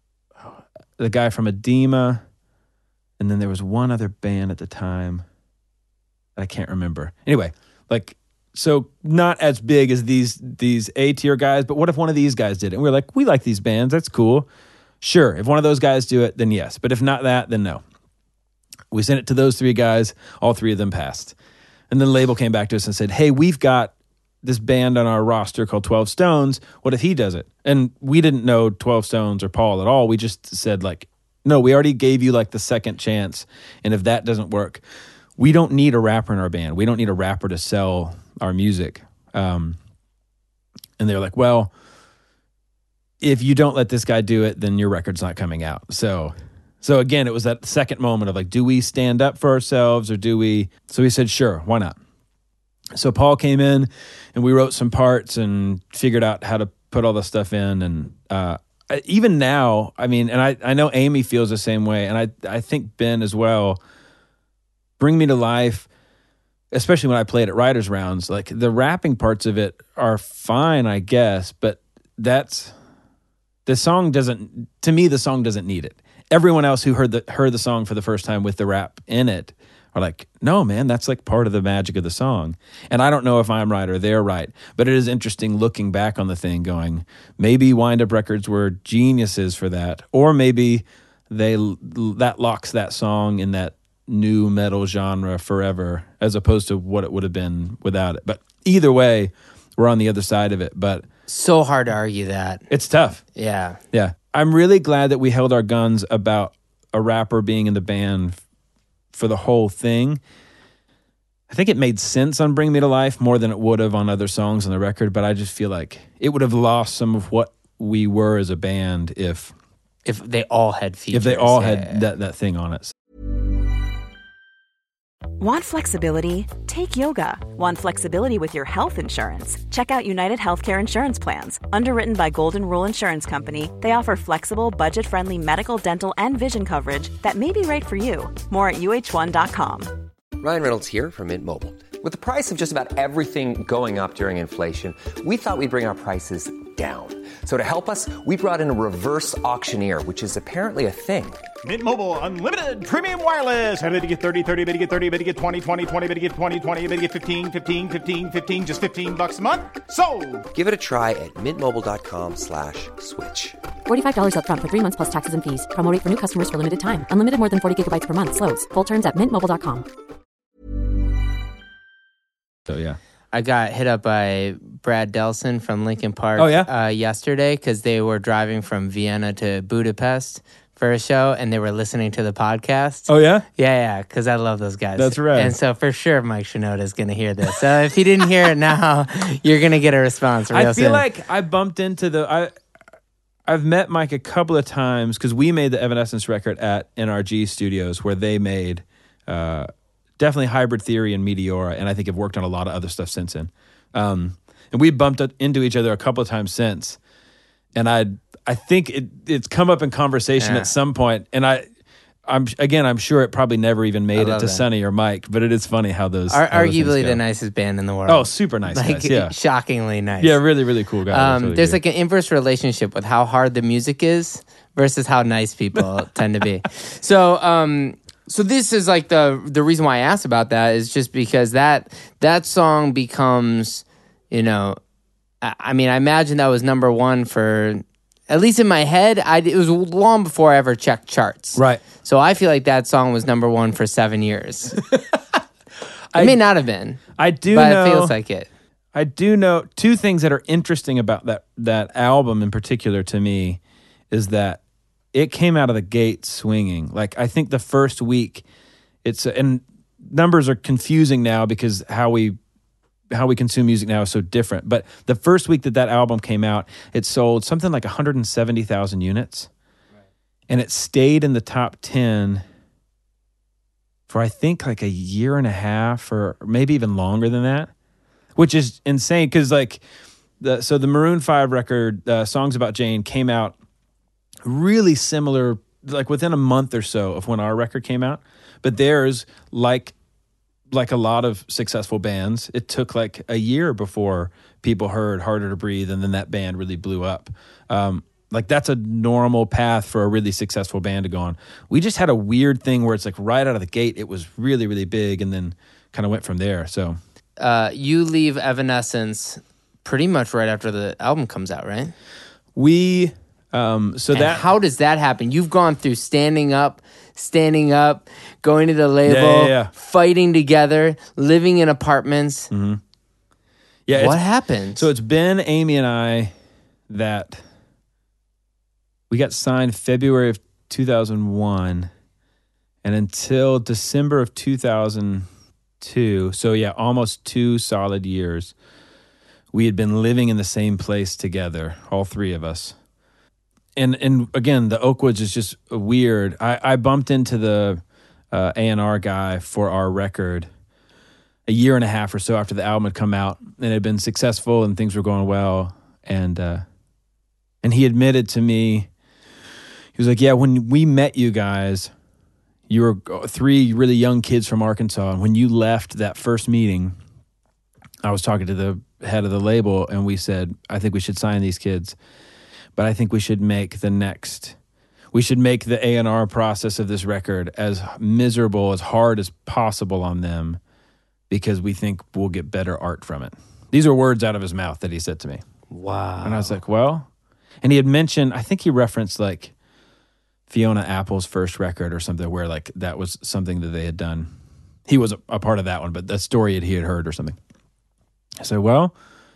the guy from Edema, and then there was one other band at the time that I can't remember. Anyway, like, so not as big as these these A-tier guys, but what if one of these guys did it? And we were like, we like these bands. That's cool. Sure, if one of those guys do it, then yes. But if not that, then no. We sent it to those three guys. All three of them passed. And then the label came back to us and said, hey, we've got this band on our roster called twelve Stones. What if he does it? And we didn't know twelve Stones or Paul at all. We just said, like, no, we already gave you like the second chance. And if that doesn't work, we don't need a rapper in our band. We don't need a rapper to sell our music. Um, and they're like, well, if you don't let this guy do it, then your record's not coming out. So, so again, it was that second moment of like, do we stand up for ourselves or do we? So we said, sure, why not? So Paul came in and we wrote some parts and figured out how to put all the stuff in. And uh, I, even now, I mean, and I, I know Amy feels the same way, and I, I think Ben as well, Bring Me to Life, especially when I played at Writers' Rounds, like the rapping parts of it are fine, I guess, but that's, the song doesn't, to me, the song doesn't need it. Everyone else who heard the heard the song for the first time with the rap in it are like, no, man, that's like part of the magic of the song. And I don't know if I'm right or they're right, but it is interesting looking back on the thing going, maybe Wind Up Records were geniuses for that, or maybe they that locks that song in that new metal genre forever, as opposed to what it would have been without it. But either way, we're on the other side of it. But so hard to argue that. It's tough. Yeah. Yeah. I'm really glad that we held our guns about a rapper being in the band f- for the whole thing. I think it made sense on Bring Me to Life more than it would have on other songs on the record, but I just feel like it would have lost some of what we were as a band if if they all had features. If they all yeah. had that, that thing on it. Want flexibility? Take yoga. Want flexibility with your health insurance? Check out United Healthcare Insurance Plans. Underwritten by Golden Rule Insurance Company, they offer flexible, budget-friendly medical, dental, and vision coverage that may be right for you. More at U H one dot com. Ryan Reynolds here from Mint Mobile. With the price of just about everything going up during inflation, we thought we'd bring our prices down. So to help us, we brought in a reverse auctioneer, which is apparently a thing. Mint Mobile Unlimited Premium Wireless. How to get thirty, thirty, how to get thirty, how to get twenty, twenty, twenty, how to get twenty, twenty, how to get fifteen, fifteen, fifteen, fifteen, just fifteen bucks a month? Sold! Give it a try at mintmobile.com slash switch. forty-five dollars up front for three months plus taxes and fees. Promo rate for new customers for limited time. Unlimited more than forty gigabytes per month. Slows full terms at mint mobile dot com. So, yeah. I got hit up by Brad Delson from Linkin Park oh, yeah? uh, yesterday because they were driving from Vienna to Budapest for a show, and they were listening to the podcast. Oh, yeah? Yeah, yeah, because I love those guys. That's right. And so for sure Mike Shinoda is going to hear this. So if he didn't hear it now, you're going to get a response real I feel soon. like I bumped into the... I, I've met Mike a couple of times because we made the Evanescence record at N R G Studios where they made... Uh, definitely Hybrid Theory and Meteora, and I think have worked on a lot of other stuff since then. Um, and we bumped into each other a couple of times since, and I I think it it's come up in conversation yeah. at some point, and I I'm again I'm sure it probably never even made it to that. Sonny or Mike, but it is funny how those Ar- how those arguably go. the nicest band in the world. Oh, super nice like, guys, yeah, shockingly nice. yeah, really really cool guys. Um, really there's good. like an inverse relationship with how hard the music is versus how nice people tend to be. So. Um, So this is like the the reason why I asked about that is just because that that song becomes, you know, I, I mean, I imagine that was number one for, at least in my head, I, it was long before I ever checked charts. Right. So I feel like that song was number one for seven years. It I, may not have been. I do but know, it feels like it. I do know two things that are interesting about that that album in particular to me is that it came out of the gate swinging. Like, I think the first week, it's and numbers are confusing now because how we how we consume music now is so different. But the first week that that album came out, it sold something like one hundred seventy thousand units, right. And it stayed in the top ten for I think like a year and a half, or maybe even longer than that, which is insane because like the so the Maroon five record, uh, Songs About Jane, came out really similar, like within a month or so of when our record came out. But theirs, like like a lot of successful bands, it took like a year before people heard Harder to Breathe, and then that band really blew up. Um, like that's a normal path for a really successful band to go on. We just had a weird thing where it's like right out of the gate, it was really, really big, and then kind of went from there. So uh, you leave Evanescence pretty much right after the album comes out, right? We... Um, so and that how does that happen? You've gone through standing up, standing up, going to the label, yeah, yeah, yeah. fighting together, living in apartments. Mm-hmm. Yeah, what happened? So it's been Amy and I that we got signed February of two thousand one, and until December of two thousand two. So yeah, almost two solid years. We had been living in the same place together, all three of us. And and again, the Oakwoods is just weird. I, I bumped into the uh, A and R guy for our record a year and a half or so after the album had come out, and it had been successful and things were going well. And uh, And he admitted to me, he was like, yeah, when we met you guys, you were three really young kids from Arkansas. And when you left that first meeting, I was talking to the head of the label, and we said, I think we should sign these kids, but I think we should make the next, we should make the A and R process of this record as miserable, as hard as possible on them, because we think we'll get better art from it. These are words out of his mouth that he said to me. Wow. And I was like, well, and he had mentioned, I think he referenced like Fiona Apple's first record or something where like that was something that they had done. He was a, a part of that one, but that story he had heard or something. I said, well,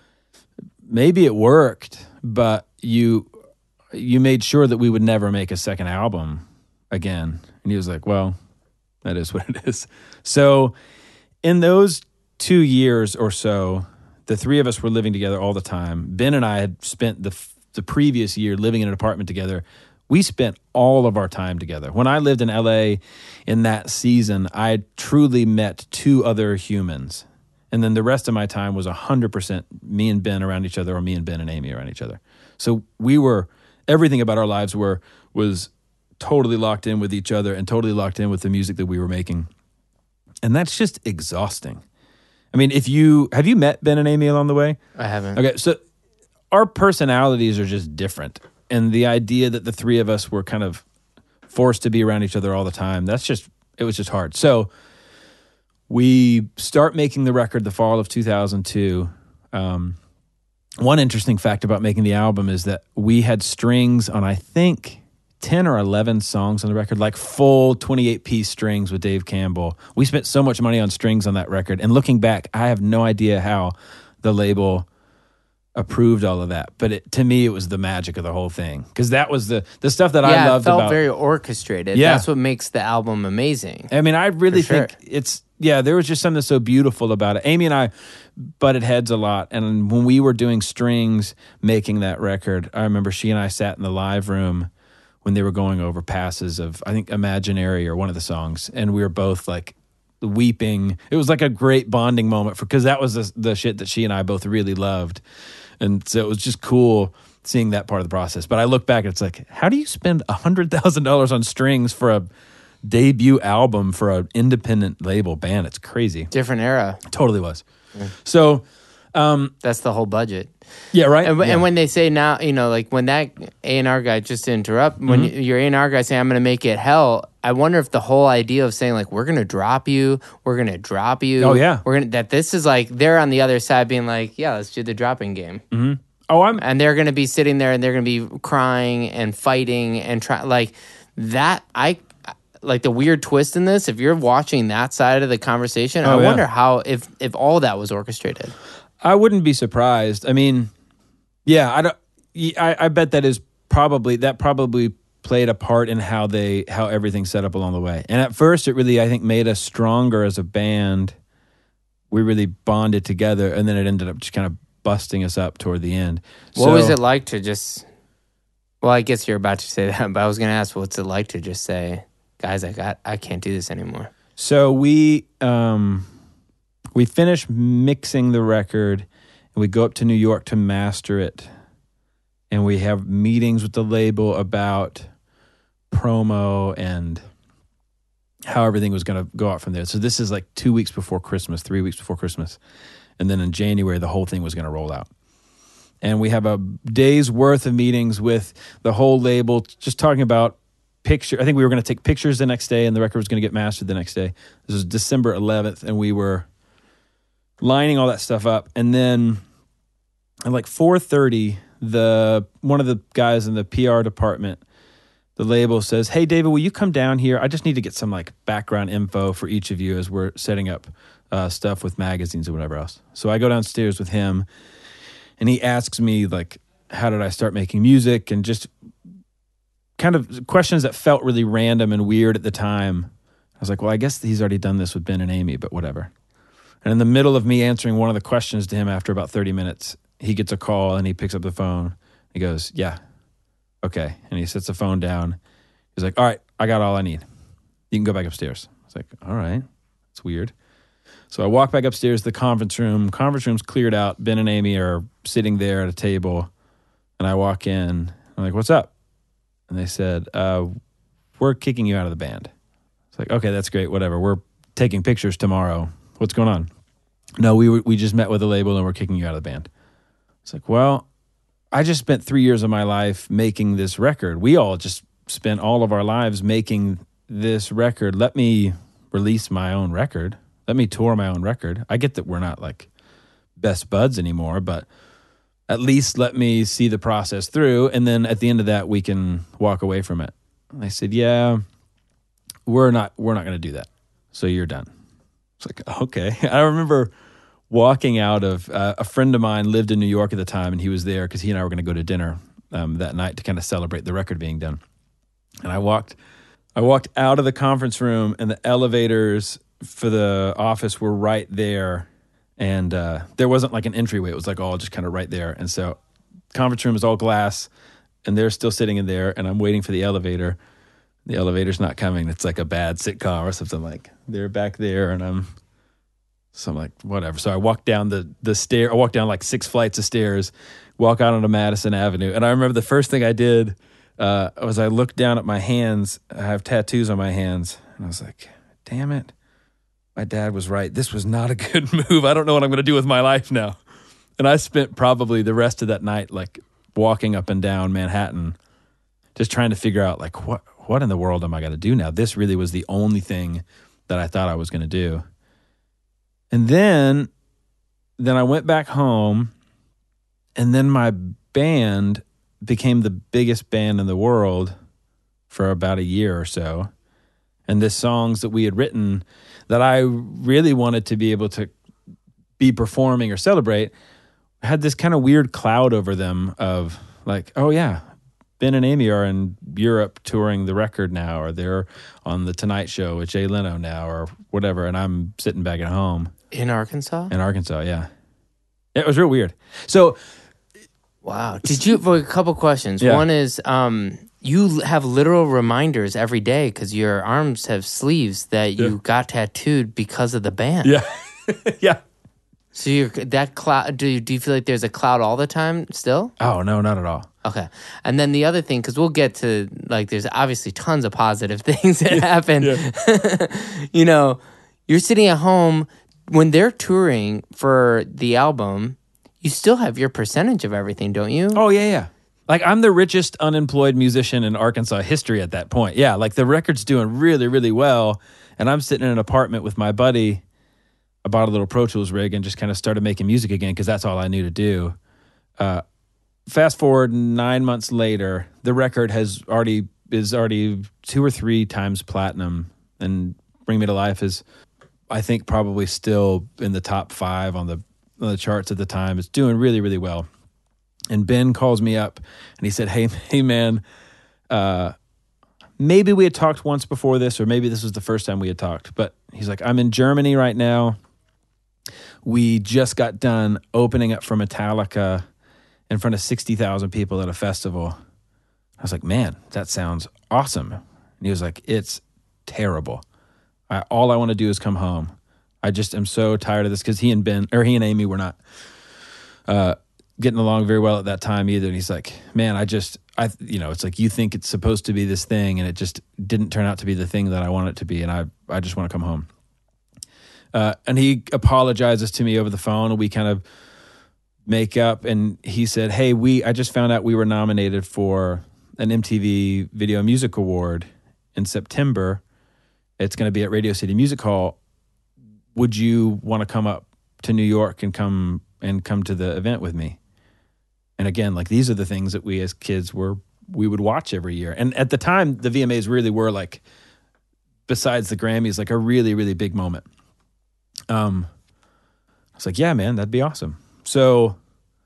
maybe it worked, but you you made sure that we would never make a second album again. And he was like, well, that is what it is. So in those two years or so, the three of us were living together all the time. Ben and I had spent the the previous year living in an apartment together. We spent all of our time together. When I lived in L A in that season, I truly met two other humans. And then the rest of my time was one hundred percent me and Ben around each other, or me and Ben and Amy around each other. So we were, everything about our lives were was totally locked in with each other and totally locked in with the music that we were making. And that's just exhausting. I mean, if you, have you met Ben and Amy along the way? I haven't. Okay, so our personalities are just different. And the idea that the three of us were kind of forced to be around each other all the time, that's just, it was just hard. So we start making the record the fall of two thousand two. Um, one interesting fact about making the album is that we had strings on, I think, ten or eleven songs on the record, like full twenty-eight piece strings with Dave Campbell. We spent so much money on strings on that record. And looking back, I have no idea how the label approved all of that. But it, to me, it was the magic of the whole thing. Because that was the, the stuff that yeah, I loved it felt about... very orchestrated. Yeah. That's what makes the album amazing. I mean, I really For sure. think it's... Yeah, there was just something so beautiful about it. Amy and I butted heads a lot. And when we were doing strings, making that record, I remember she and I sat in the live room when they were going over passes of, I think, Imaginary or one of the songs. And we were both like weeping. It was like a great bonding moment for, because that was the, the shit that she and I both really loved. And so it was just cool seeing that part of the process. But I look back and it's like, how do you spend one hundred thousand dollars on strings for a debut album for an independent label band? It's crazy. Different era. It totally was. Yeah. So um, that's the whole budget. Yeah, right. And, yeah. and when they say now, you know, like when that A and R guy, just to interrupt, when mm-hmm. your A and R guy saying, I'm going to make it hell, I wonder if the whole idea of saying like, we're going to drop you, we're going to drop you. Oh, yeah. We're gonna, that this is like, they're on the other side being like, yeah, let's do the dropping game. Mm-hmm. Oh, I'm. And they're going to be sitting there and they're going to be crying and fighting and try like that. I, like the weird twist in this, if you're watching that side of the conversation, oh, I yeah. wonder how, if, if all that was orchestrated. I wouldn't be surprised. I mean, yeah, I don't. I, I bet that is probably that probably played a part in how they how everything set up along the way. And at first, it really I think made us stronger as a band. We really bonded together, and then it ended up just kind of busting us up toward the end. What so, was it like to just? Well, I guess you're about to say that, but I was going to ask, what's it like to just say, guys, I got, I can't do this anymore. So we um, we finished mixing the record, and we go up to New York to master it, and we have meetings with the label about promo and how everything was going to go out from there. So this is like two weeks before Christmas, three weeks before Christmas, and then in January the whole thing was going to roll out. And we have a day's worth of meetings with the whole label, just talking about picture. I think we were going to take pictures the next day, and the record was going to get mastered the next day. This was December eleventh, and we were lining all that stuff up. And then at like four thirty, the one of the guys in the P R department, the label says, "Hey, David, will you come down here? I just need to get some like background info for each of you as we're setting up uh, stuff with magazines or whatever else." So I go downstairs with him, and he asks me like, how did I start making music, and just kind of questions that felt really random and weird at the time. I was like, well, I guess he's already done this with Ben and Amy, but whatever. And in the middle of me answering one of the questions to him after about thirty minutes, he gets a call and he picks up the phone. He goes, "Yeah, okay." And he sets the phone down. He's like, "All right, I got all I need. You can go back upstairs." I was like, all right, that's weird. So I walk back upstairs to the conference room. Conference room's cleared out. Ben and Amy are sitting there at a table. And I walk in. I'm like, what's up? And they said, uh, we're kicking you out of the band. It's like, okay, that's great. Whatever. We're taking pictures tomorrow. What's going on? No, we were, we just met with the label and we're kicking you out of the band. It's like, well, I just spent three years of my life making this record. We all just spent all of our lives making this record. Let me release my own record. Let me tour my own record. I get that we're not like best buds anymore, but at least let me see the process through. And then at the end of that, we can walk away from it. And I said, yeah, we're not, we're not going to do that. So you're done. It's like, okay. I remember walking out of, uh, a friend of mine lived in New York at the time, and he was there because he and I were going to go to dinner um, that night to kind of celebrate the record being done. And I walked, I walked out of the conference room, and the elevators for the office were right there. And uh, there wasn't like an entryway. It was like all just kind of right there. And so conference room is all glass, and they're still sitting in there, and I'm waiting for the elevator. The elevator's not coming. It's like a bad sitcom or something. Like they're back there, and I'm, so I'm like, whatever. So I walk down the, the stair. I walk down like six flights of stairs, walk out onto Madison Avenue. And I remember the first thing I did uh, was I looked down at my hands. I have tattoos on my hands. And I was like, damn it. My dad was right. This was not a good move. I don't know what I'm going to do with my life now. And I spent probably the rest of that night like walking up and down Manhattan, just trying to figure out like, what, what in the world am I going to do now? This really was the only thing that I thought I was going to do. And then, then I went back home, and then my band became the biggest band in the world for about a year or so. And the songs that we had written that I really wanted to be able to be performing or celebrate had this kind of weird cloud over them of like, oh yeah, Ben and Amy are in Europe touring the record now, or they're on The Tonight Show with Jay Leno now, or whatever, and I'm sitting back at home. In Arkansas? In Arkansas, yeah. It was real weird. So, wow. Did you, for a couple questions. Yeah. One is, um, you have literal reminders every day because your arms have sleeves that you Yeah. got tattooed because of the band. Yeah. Yeah. So you're, that cloud, do you, do you feel like there's a cloud all the time still? Oh, no, not at all. Okay. And then the other thing, because we'll get to, like, there's obviously tons of positive things that happen. Yeah. You know, you're sitting at home when they're touring for the album, you still have your percentage of everything, don't you? Oh, yeah, yeah. Like, I'm the richest unemployed musician in Arkansas history at that point. Yeah, like, the record's doing really, really well, and I'm sitting in an apartment with my buddy. I bought a little Pro Tools rig and just kind of started making music again because that's all I knew to do. Uh, fast forward nine months later, the record has already is already two or three times platinum, and Bring Me to Life is, I think, probably still in the top five on the on the charts at the time. It's doing really, really well. And Ben calls me up and he said, hey, hey man, uh, maybe we had talked once before this, or maybe this was the first time we had talked. But he's like, I'm in Germany right now. We just got done opening up for Metallica in front of sixty thousand people at a festival. I was like, man, that sounds awesome. And he was like, it's terrible. I, all I want to do is come home. I just am so tired of this, because he and Ben, or he and Amy were not uh, getting along very well at that time either. And he's like, man, I just, I, you know, it's like, you think it's supposed to be this thing, and it just didn't turn out to be the thing that I want it to be. And I, I just want to come home. Uh, and he apologizes to me over the phone, and we kind of make up. And he said, hey, we, I just found out we were nominated for an M T V Video Music Award in September. It's going to be at Radio City Music Hall. Would you want to come up to New York and come and come to the event with me? And again, like, these are the things that we as kids were, we would watch every year. And at the time, the V M As really were like, besides the Grammys, like a really, really big moment. Um, I was like, yeah, man, that'd be awesome. So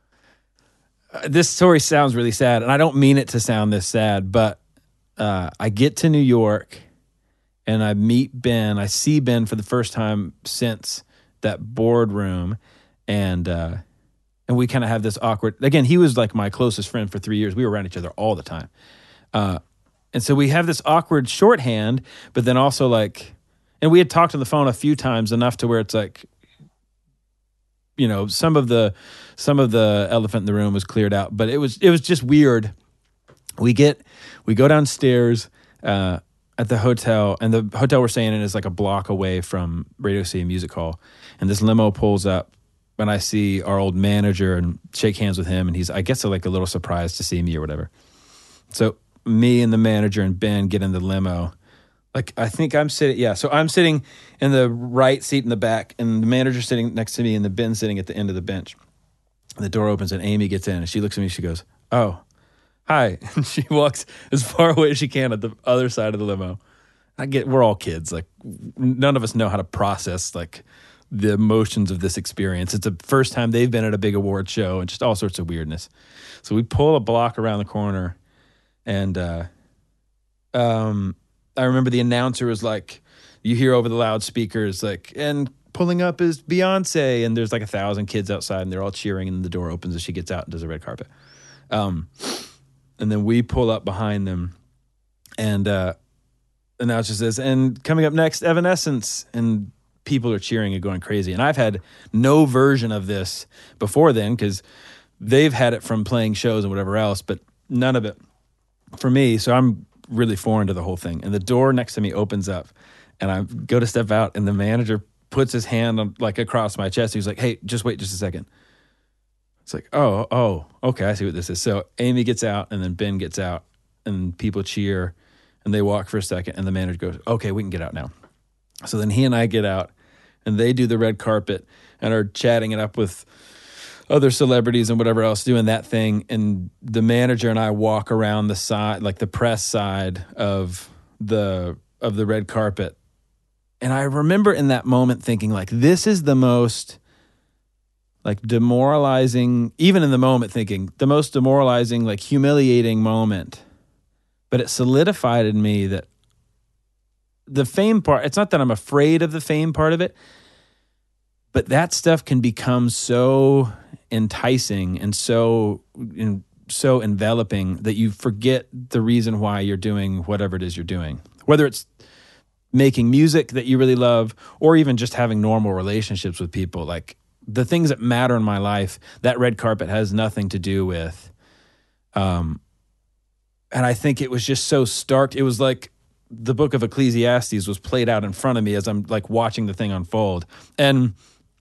uh, this story sounds really sad, and I don't mean it to sound this sad, but uh, I get to New York and I meet Ben. I see Ben for the first time since that boardroom, and uh, and we kind of have this awkward. Again, he was like my closest friend for three years. We were around each other all the time, uh, and so we have this awkward shorthand. But then also like, and we had talked on the phone a few times, enough to where it's like, you know, some of the some of the elephant in the room was cleared out, but it was it was just weird. We get we go downstairs uh, at the hotel, and the hotel we're staying in is like a block away from Radio City Music Hall, and this limo pulls up, and I see our old manager and shake hands with him, and he's I guess like a little surprised to see me or whatever. So me and the manager and Ben get in the limo. Like, I think I'm sitting, yeah, so I'm sitting in the right seat in the back, and the manager's sitting next to me, and the Ben's sitting at the end of the bench. And the door opens, and Amy gets in, and she looks at me, she goes, "Oh, hi." And she walks as far away as she can at the other side of the limo. I get, we're all kids. Like, none of us know how to process, like, the emotions of this experience. It's the first time they've been at a big award show, and just all sorts of weirdness. So we pull a block around the corner, and, uh, um, I remember the announcer was like, you hear over the loudspeakers, like, and pulling up is Beyonce, and there's like a thousand kids outside, and they're all cheering, and the door opens as she gets out and does a red carpet. Um, and then we pull up behind them, and uh, the announcer says, and coming up next, Evanescence, and people are cheering and going crazy. And I've had no version of this before then, because they've had it from playing shows and whatever else, but none of it for me, so I'm really foreign to the whole thing. And the door next to me opens up, and I go to step out, and the manager puts his hand on, like across my chest. He's like, "Hey, just wait just a second." It's like, oh, oh, okay, I see what this is. So Amy gets out, and then Ben gets out, and people cheer, and they walk for a second, and the manager goes, "Okay, we can get out now." So then he and I get out, and they do the red carpet and are chatting it up with other celebrities and whatever else, doing that thing. And the manager and I walk around the side, like the press side of the of the red carpet. And I remember in that moment thinking, like, this is the most, like, demoralizing, even in the moment thinking, the most demoralizing, like, humiliating moment. But it solidified in me that the fame part, it's not that I'm afraid of the fame part of it, but that stuff can become so enticing and so in, so enveloping that you forget the reason why you're doing whatever it is you're doing. Whether it's making music that you really love, or even just having normal relationships with people. Like, the things that matter in my life, that red carpet has nothing to do with. Um, and I think it was just so stark. It was like the book of Ecclesiastes was played out in front of me as I'm like watching the thing unfold. And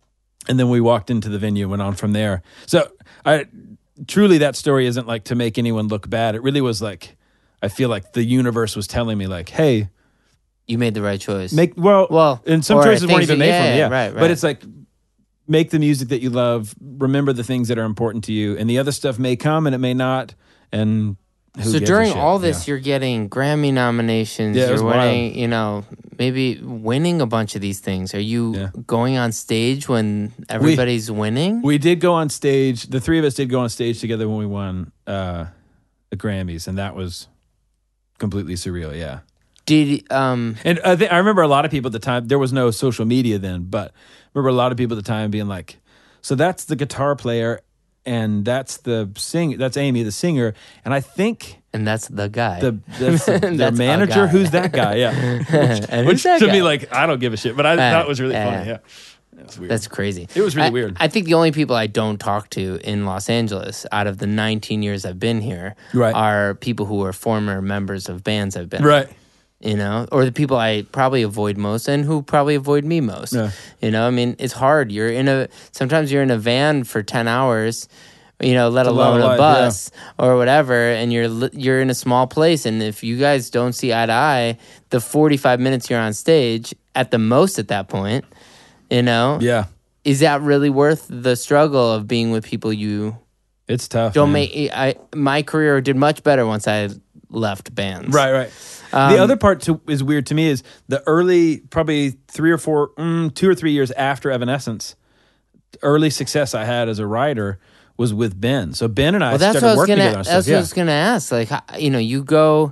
and then we walked into the venue and went on from there. So I truly, that story isn't like to make anyone look bad. It really was like, I feel like the universe was telling me, like, hey, you made the right choice. Make well, well, and some choices weren't even that, made yeah, for me. Yeah, right, right. But it's like, make the music that you love. Remember the things that are important to you, and the other stuff may come and it may not. And who so gives during a shit? all this, yeah. you're getting Grammy nominations. Yeah, it you're was winning, wild. you know, maybe winning a bunch of these things. Are you Yeah. going on stage when everybody's winning? We did go on stage. The three of us did go on stage together when we won uh, the Grammys, and that was completely surreal. Yeah. Did um And I, th- I remember a lot of people at the time, there was no social media then, but I remember a lot of people at the time being like, so that's the guitar player, and that's the sing, that's Amy, the singer, and I think and that's the guy. the that's the, their That's a manager, guy. who's that guy? Yeah, which, And which who's that to guy? me, like, I don't give a shit, but I Uh, thought it was really uh, funny. Yeah, it was weird. That's crazy. It was really I, weird. I think the only people I don't talk to in Los Angeles out of the nineteen years I've been here Right. are people who are former members of bands I've been in. right. You know, or the people I probably avoid most and who probably avoid me most. Yeah. You know, I mean, it's hard. You're in a, sometimes you're in a van for ten hours, you know, let It's a lot alone of a life, bus or whatever, and you're li- you're in a small place. And if you guys don't see eye to eye, the forty-five minutes you're on stage, at the most at that point, you know, Yeah, is that really worth the struggle of being with people you it's tough. don't man. make? I My career did much better once I left bands. Right, right. Um, the other part to, is weird to me is the early, probably three or four, mm, two or three years after Evanescence, early success I had as a writer was with Ben. So Ben and I Well, that's started what I was working gonna. together on That's stuff. what I Yeah. was gonna ask. Like, how- you know, you go.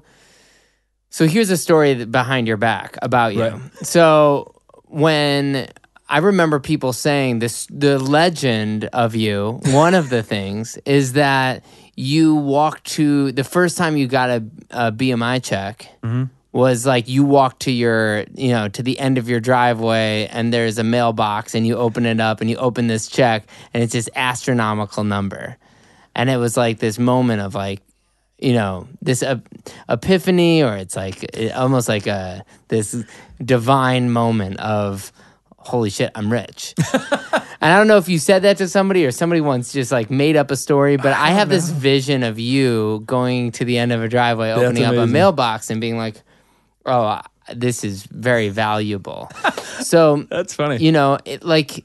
So here's a story that- behind your back about you. Right. So when I remember people saying this, the legend of you, one of the things is that you walked to the first time you got a, a B M I check Mm-hmm. was like you walk to your, you know, to the end of your driveway and there's a mailbox and you open it up and you open this check and it's this astronomical number. And it was like this moment of like, you know, this uh, epiphany, or it's like it, almost like a this divine moment of, holy shit, I'm rich. And I don't know if you said that to somebody or somebody once just like made up a story, but I, I have know. this vision of you going to the end of a driveway, opening up a mailbox and being like, oh, this is very valuable. So that's funny. You know, it, like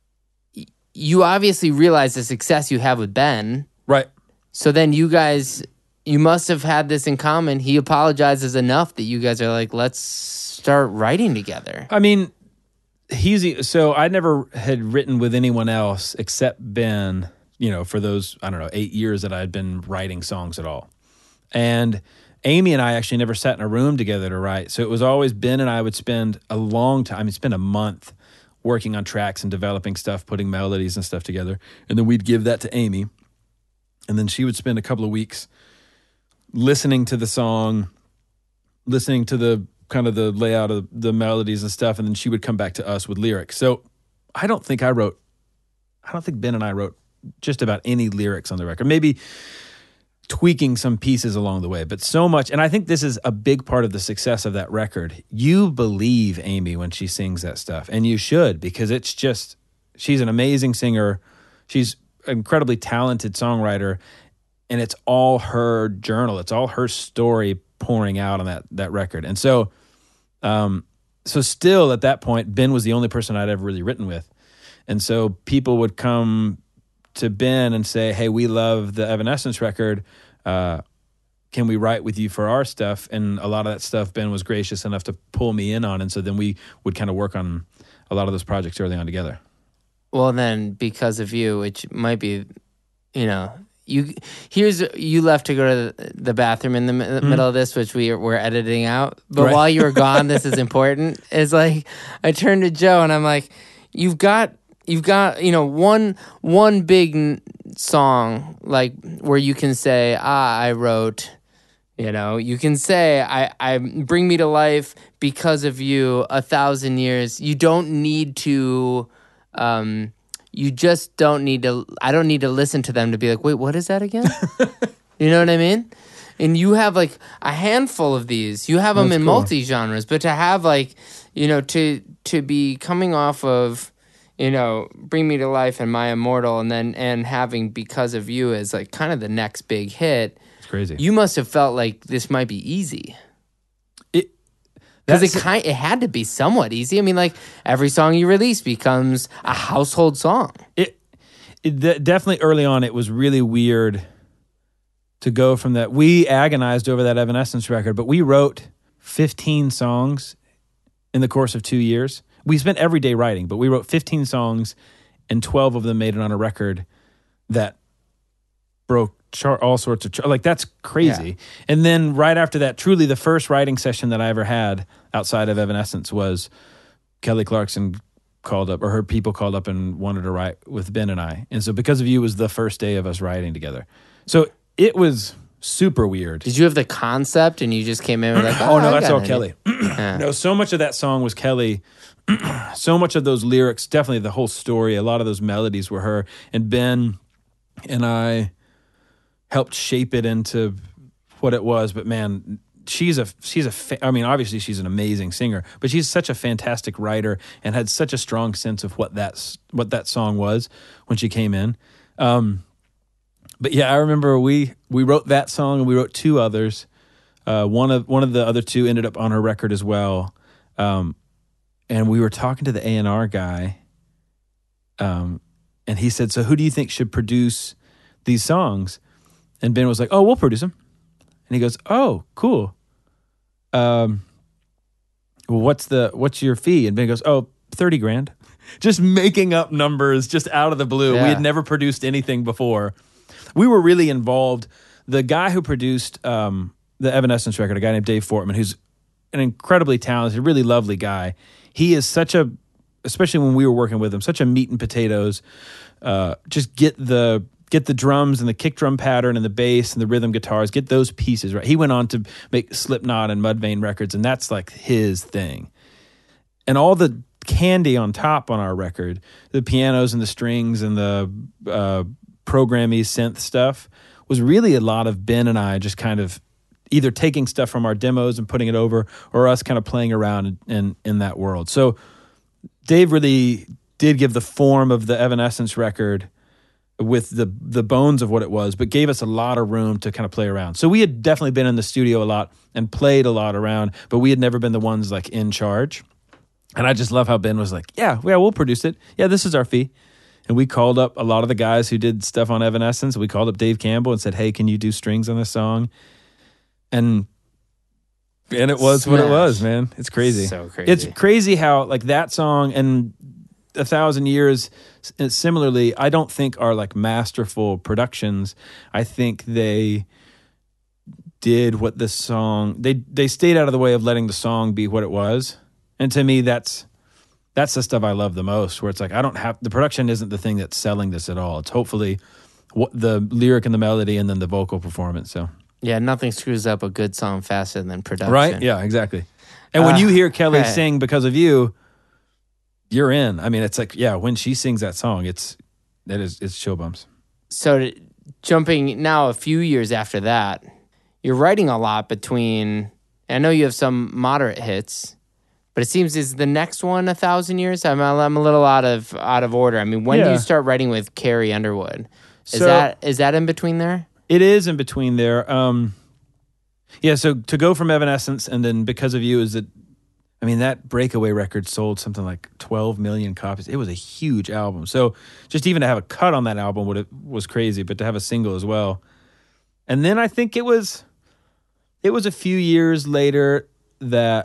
you obviously realize the success you have with Ben. Right. So then you guys, you must have had this in common. He apologizes enough that you guys are like, let's start writing together. I mean, he's so I never had written with anyone else except Ben, you know, for those, I don't know, eight years that I had been writing songs at all. And Amy and I actually never sat in a room together to write. So it was always Ben and I would spend a long time, I mean, spend a month working on tracks and developing stuff, putting melodies and stuff together. And then we'd give that to Amy. And then she would spend a couple of weeks listening to the song, listening to the kind of the layout of the melodies and stuff, and then she would come back to us with lyrics. So I don't think I wrote, I don't think Ben and I wrote just about any lyrics on the record. Maybe tweaking some pieces along the way, but so much. And I think this is a big part of the success of that record. You believe Amy when she sings that stuff, and you should, because it's just, she's an amazing singer. She's an incredibly talented songwriter, and it's all her journal. It's all her story pouring out on that that record. And so um, so still at that point, Ben was the only person I'd ever really written with. And so people would come to Ben and say, hey, we love the Evanescence record. Uh, can we write with you for our stuff? And a lot of that stuff Ben was gracious enough to pull me in on. And so then we would kind of work on a lot of those projects early on together. Well, then because of you, which might be, you know, You here's you left to go to the, the bathroom in the m- mm. middle of this, which we we're editing out. But right. While you were gone, this is important. Is like I turned to Joe and I'm like, "You've got you've got you know one one big n- song like where you can say, ah, I wrote, you know, you can say, I I bring me to life because of you, a thousand years. You don't need to." Um, You just don't need to, I don't need to listen to them to be like, wait, what is that again? You know what I mean? And you have like a handful of these. You have them That's in cool. multi-genres, but to have like, you know, to to be coming off of, you know, Bring Me to Life and My Immortal and then and having Because of You as like kind of the next big hit. It's crazy. You must have felt like this might be easy. Because it kind, it had to be somewhat easy. I mean, like every song you release becomes a household song. It, it de- definitely early on, it was really weird to go from that. We agonized over that Evanescence record, but we wrote fifteen songs in the course of two years. We spent every day writing, but we wrote fifteen songs, and twelve of them made it on a record that broke chart all sorts of char- like that's crazy. Yeah. And then right after that, truly the first writing session that I ever had outside of Evanescence was Kelly Clarkson called up, or her people called up and wanted to write with Ben and I. And so Because of You was the first day of us writing together. So it was super weird. Did you have the concept and you just came in and like, oh, oh no, I that's all it. Kelly. Yeah. No, so much of that song was Kelly. So much of those lyrics, definitely the whole story, a lot of those melodies were her. And Ben and I helped shape it into what it was. But man, she's a she's a fa- I mean, obviously she's an amazing singer, but she's such a fantastic writer and had such a strong sense of what that what that song was when she came in. Um, but yeah, I remember we we wrote that song and we wrote two others. Uh, one of one of the other two ended up on her record as well. Um, and we were talking to the A and R guy, um, and he said, "So who do you think should produce these songs?" And Ben was like, "Oh, we'll produce them." And he goes, "Oh, cool. Um, well, what's the what's your fee?" And Ben goes, "Oh, thirty grand." Just making up numbers just out of the blue. Yeah. We had never produced anything before. We were really involved. The guy who produced um, the Evanescence record, a guy named Dave Fortman, who's an incredibly talented, really lovely guy. He is such a, especially when we were working with him, such a meat and potatoes. Uh, just get the get the drums and the kick drum pattern and the bass and the rhythm guitars, get those pieces right. He went on to make Slipknot and Mudvayne records, and that's like his thing. And all the candy on top on our record, the pianos and the strings and the uh, programmy synth stuff, was really a lot of Ben and I just kind of either taking stuff from our demos and putting it over, or us kind of playing around in, in, in that world. So Dave really did give the form of the Evanescence record with the the bones of what it was, but gave us a lot of room to kind of play around. So we had definitely been in the studio a lot and played a lot around, but we had never been the ones like in charge. And I just love how Ben was like, yeah, yeah, we'll produce it. Yeah, this is our fee. And we called up a lot of the guys who did stuff on Evanescence. We called up Dave Campbell and said, hey, can you do strings on this song? And and it was Smash. What it was, man. It's crazy. So crazy. It's crazy how like that song and A Thousand Years, similarly, I don't think are like masterful productions. I think they did what the song, they they stayed out of the way of letting the song be what it was. And to me, that's that's the stuff I love the most, where it's like, I don't have, the production isn't the thing that's selling this at all. It's hopefully what the lyric and the melody and then the vocal performance. So yeah, nothing screws up a good song faster than production. Right? Yeah, exactly. And when uh, you hear Kelly right. sing Because of You, you're in. I mean, it's like, yeah, when she sings that song, it's, that is, it's chill bumps. So jumping now a few years after that, you're writing a lot between, I know you have some moderate hits, but it seems is the next one A Thousand Years? I'm I'm a little out of out of order. I mean, when yeah. do you start writing with Carrie Underwood? Is so, that is that in between there? It is in between there. Um, yeah, so to go from Evanescence and then Because of You is that, I mean, that Breakaway record sold something like twelve million copies. It was a huge album. So just even to have a cut on that album would was crazy, but to have a single as well. And then I think it was it was a few years later that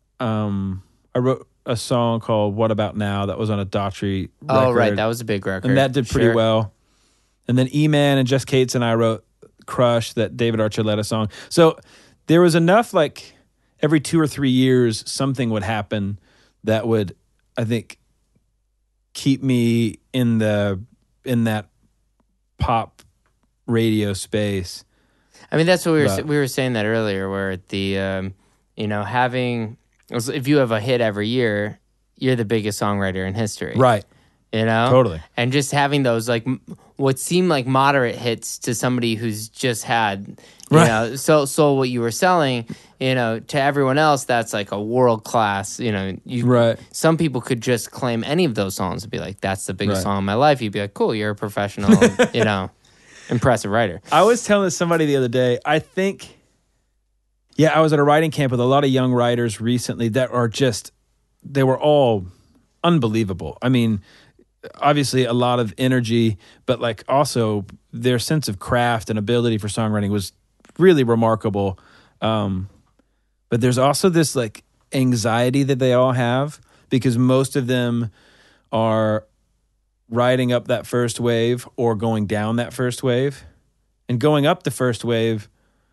Um, I wrote a song called What About Now that was on a Daughtry record. Oh, right. That was a big record. And that did pretty sure. well. And then E-Man and Jess Cates and I wrote Crush, that David Archuleta song. So there was enough, like, every two or three years, something would happen that would, I think, keep me in the in that pop radio space. I mean, that's what we were but, we were saying that earlier, where the, um, you know, having... if you have a hit every year, you're the biggest songwriter in history. Right. You know? Totally. And just having those, like, what seemed like moderate hits to somebody who's just had, you right. know, so, so what you were selling, you know, to everyone else, that's like a world-class, you know. You, right. Some people could just claim any of those songs and be like, that's the biggest right. song in my life. You'd be like, cool, you're a professional, you know, impressive writer. I was telling somebody the other day, I think... Yeah, I was at a writing camp with a lot of young writers recently that are just, they were all unbelievable. I mean, obviously a lot of energy, but like also their sense of craft and ability for songwriting was really remarkable. Um, but there's also this like anxiety that they all have because most of them are riding up that first wave or going down that first wave. And going up the first wave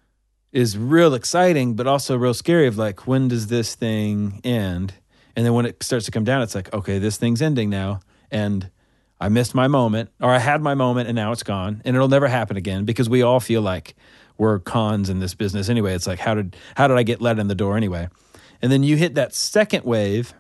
is real exciting, but also real scary of like, when does this thing end? And then when it starts to come down, it's like, okay, this thing's ending now. And I missed my moment, or I had my moment and now it's gone. And it'll never happen again because we all feel like we're cons in this business anyway. It's like, how did how did I get let in the door anyway? And then you hit that second wave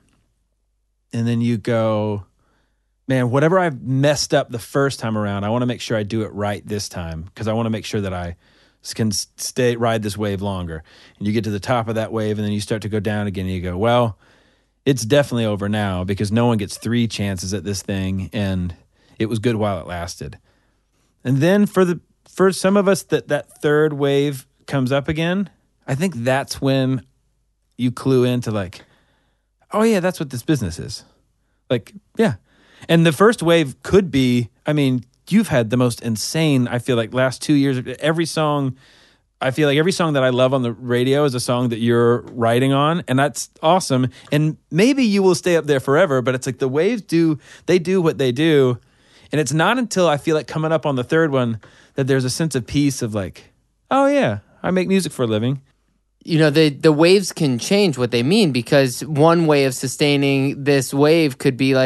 and then you go, man, whatever I've messed up the first time around, I want to make sure I do it right this time because I want to make sure that I can stay ride this wave longer. And you get to the top of that wave and then you start to go down again and you go, well, it's definitely over now because no one gets three chances at this thing and it was good while it lasted. And then for the for some of us that that third wave comes up again, I think that's when you clue into like, oh yeah, that's what this business is. Like, yeah. And the first wave could be, I mean, you've had the most insane, I feel like, last two years. Every song, I feel like every song that I love on the radio is a song that you're writing on, and that's awesome. And maybe you will stay up there forever, but it's like the waves do, they do what they do. And it's not until I feel like coming up on the third one that there's a sense of peace of like, oh yeah, I make music for a living. You know, the the waves can change what they mean because one way of sustaining this wave could be like,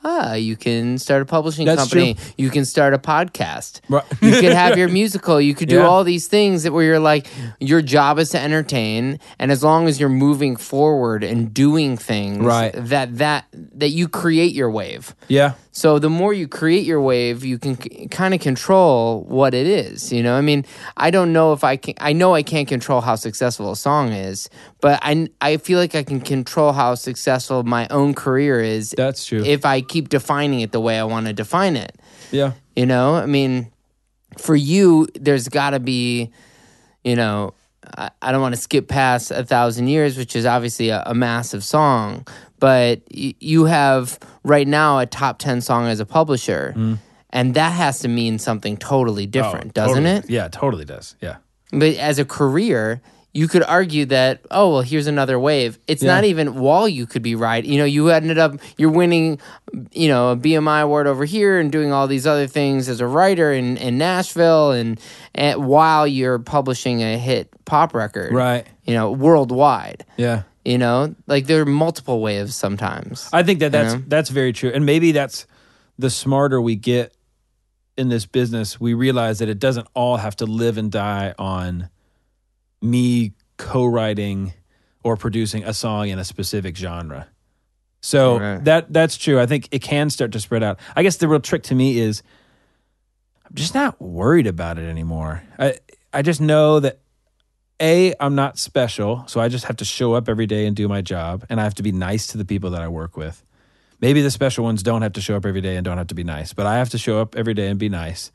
ah, you can start a publishing That's company. true. You can start a podcast. Right. You could have your musical. You could do Yeah. all these things that where you're like, your job is to entertain, and as long as you're moving forward and doing things, Right. that that that you create your wave. Yeah. So the more you create your wave, you can c- kind of control what it is. You know, I mean, I don't know if I can. I know I can't control how successful a song is, but I I feel like I can control how successful my own career is. That's true. If I keep defining it the way I want to define it. Yeah. You know, I mean, for you, there's got to be, you know, I, I don't want to skip past A Thousand Years, which is obviously a, a massive song, but y- you have right now a top ten song as a publisher, and that has to mean something totally different, Oh, doesn't totally. it? Yeah, totally does. Yeah. But as a career, you could argue that, oh, well, here's another wave. It's Yeah. not even while you could be right. You know, you ended up, you're winning, you know, a B M I award over here and doing all these other things as a writer in, in Nashville and, and while you're publishing a hit pop record. Right. You know, worldwide. Yeah. You know, like there are multiple waves sometimes. I think that that's You know? that's very true, and maybe that's the smarter we get in this business. We realize that it doesn't all have to live and die on me co-writing or producing a song in a specific genre. So Right. that that's true. I think it can start to spread out. I guess the real trick to me is I'm just not worried about it anymore. I I just know that A, I'm not special, so I just have to show up every day and do my job, and I have to be nice to the people that I work with. Maybe the special ones don't have to show up every day and don't have to be nice, but I have to show up every day and be nice.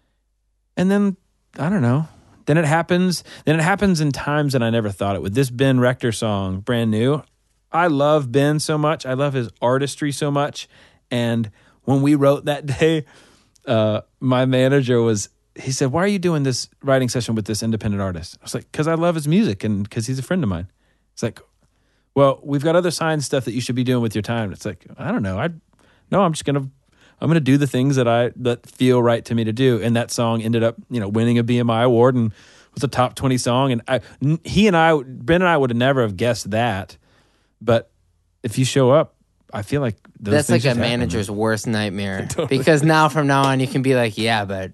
And then, I don't know, then it happens. Then it happens in times that I never thought it would. This Ben Rector song, brand new, I love Ben so much. I love his artistry so much. And when we wrote that day, uh, my manager was, he said, why are you doing this writing session with this independent artist? I was like, because I love his music and because he's a friend of mine. It's like, well, we've got other signed stuff that you should be doing with your time. It's like, I don't know. I no, I'm just gonna I'm gonna do the things that I that feel right to me to do. And that song ended up, you know, winning a B M I award and was a top twenty song. And I, he and I, Ben and I would have never have guessed that. But if you show up, I feel like those That's things like a just happen. manager's worst nightmare. Because now from now on you can be like, yeah, but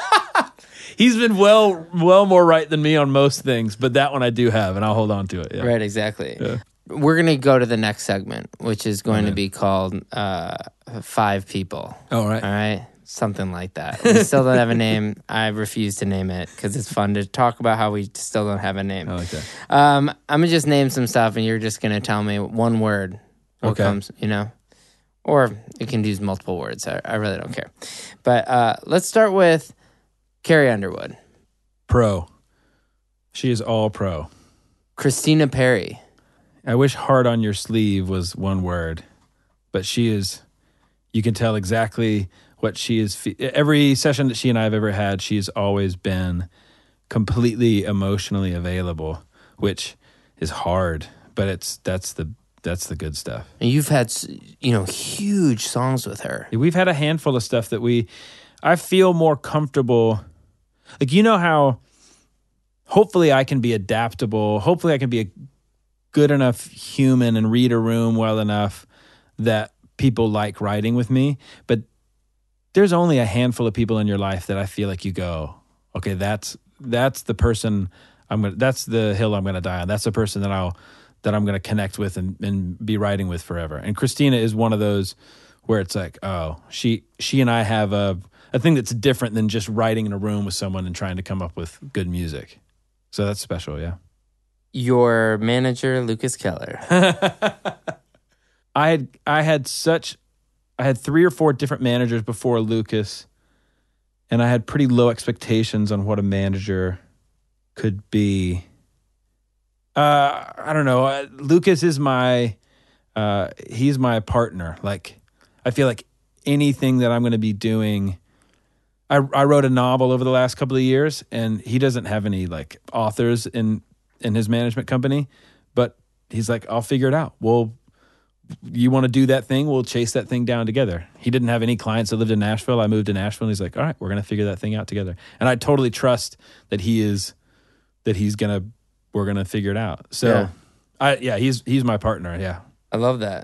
He's been well, well more right than me on most things, but that one I do have, and I'll hold on to it. Yeah. right, exactly. We're going to go to the next segment, which is going to be called uh, Five People. All right. All right? Something like that. We still don't have a name. I refuse to name it because it's fun to talk about how we still don't have a name. I like that. Um, I'm going to just name some stuff, and you're just going to tell me one word. What Okay. comes, you know? Or you can use multiple words. I, I really don't care. But uh, let's start with Carrie Underwood. Pro. She is all pro. Christina Perri. I wish hard on your sleeve was one word, but she is, you can tell exactly what she is. Fe- Every session that she and I have ever had, she's always been completely emotionally available, which is hard, but it's, that's the, that's the good stuff. And you've had, you know, huge songs with her. We've had a handful of stuff that we, I feel more comfortable. Like, you know how hopefully I can be adaptable. Hopefully I can be a good enough human and read a room well enough that people like writing with me. But there's only a handful of people in your life that I feel like you go, okay, that's that's the person I'm gonna, that's the hill I'm gonna die on. That's the person that I'll that I'm gonna connect with and, and be writing with forever. And Christina is one of those where it's like, oh, she she and I have a a thing that's different than just writing in a room with someone and trying to come up with good music. So that's special, yeah. Your manager, Lucas Keller. I had I had such I had three or four different managers before Lucas, and I had pretty low expectations on what a manager could be. Uh, I don't know. Uh, Lucas is my uh, he's my partner. Like, I feel like anything that I'm going to be doing. I I wrote a novel over the last couple of years, and he doesn't have any like authors in in his management company, but he's like, I'll figure it out. We'll, you want to do that thing? We'll chase that thing down together. He didn't have any clients that lived in Nashville. I moved to Nashville, and he's like, all right, we're going to figure that thing out together. And I totally trust that he is, that he's going to, we're going to figure it out. So Yeah. I, yeah, he's, he's my partner. Yeah. I love that.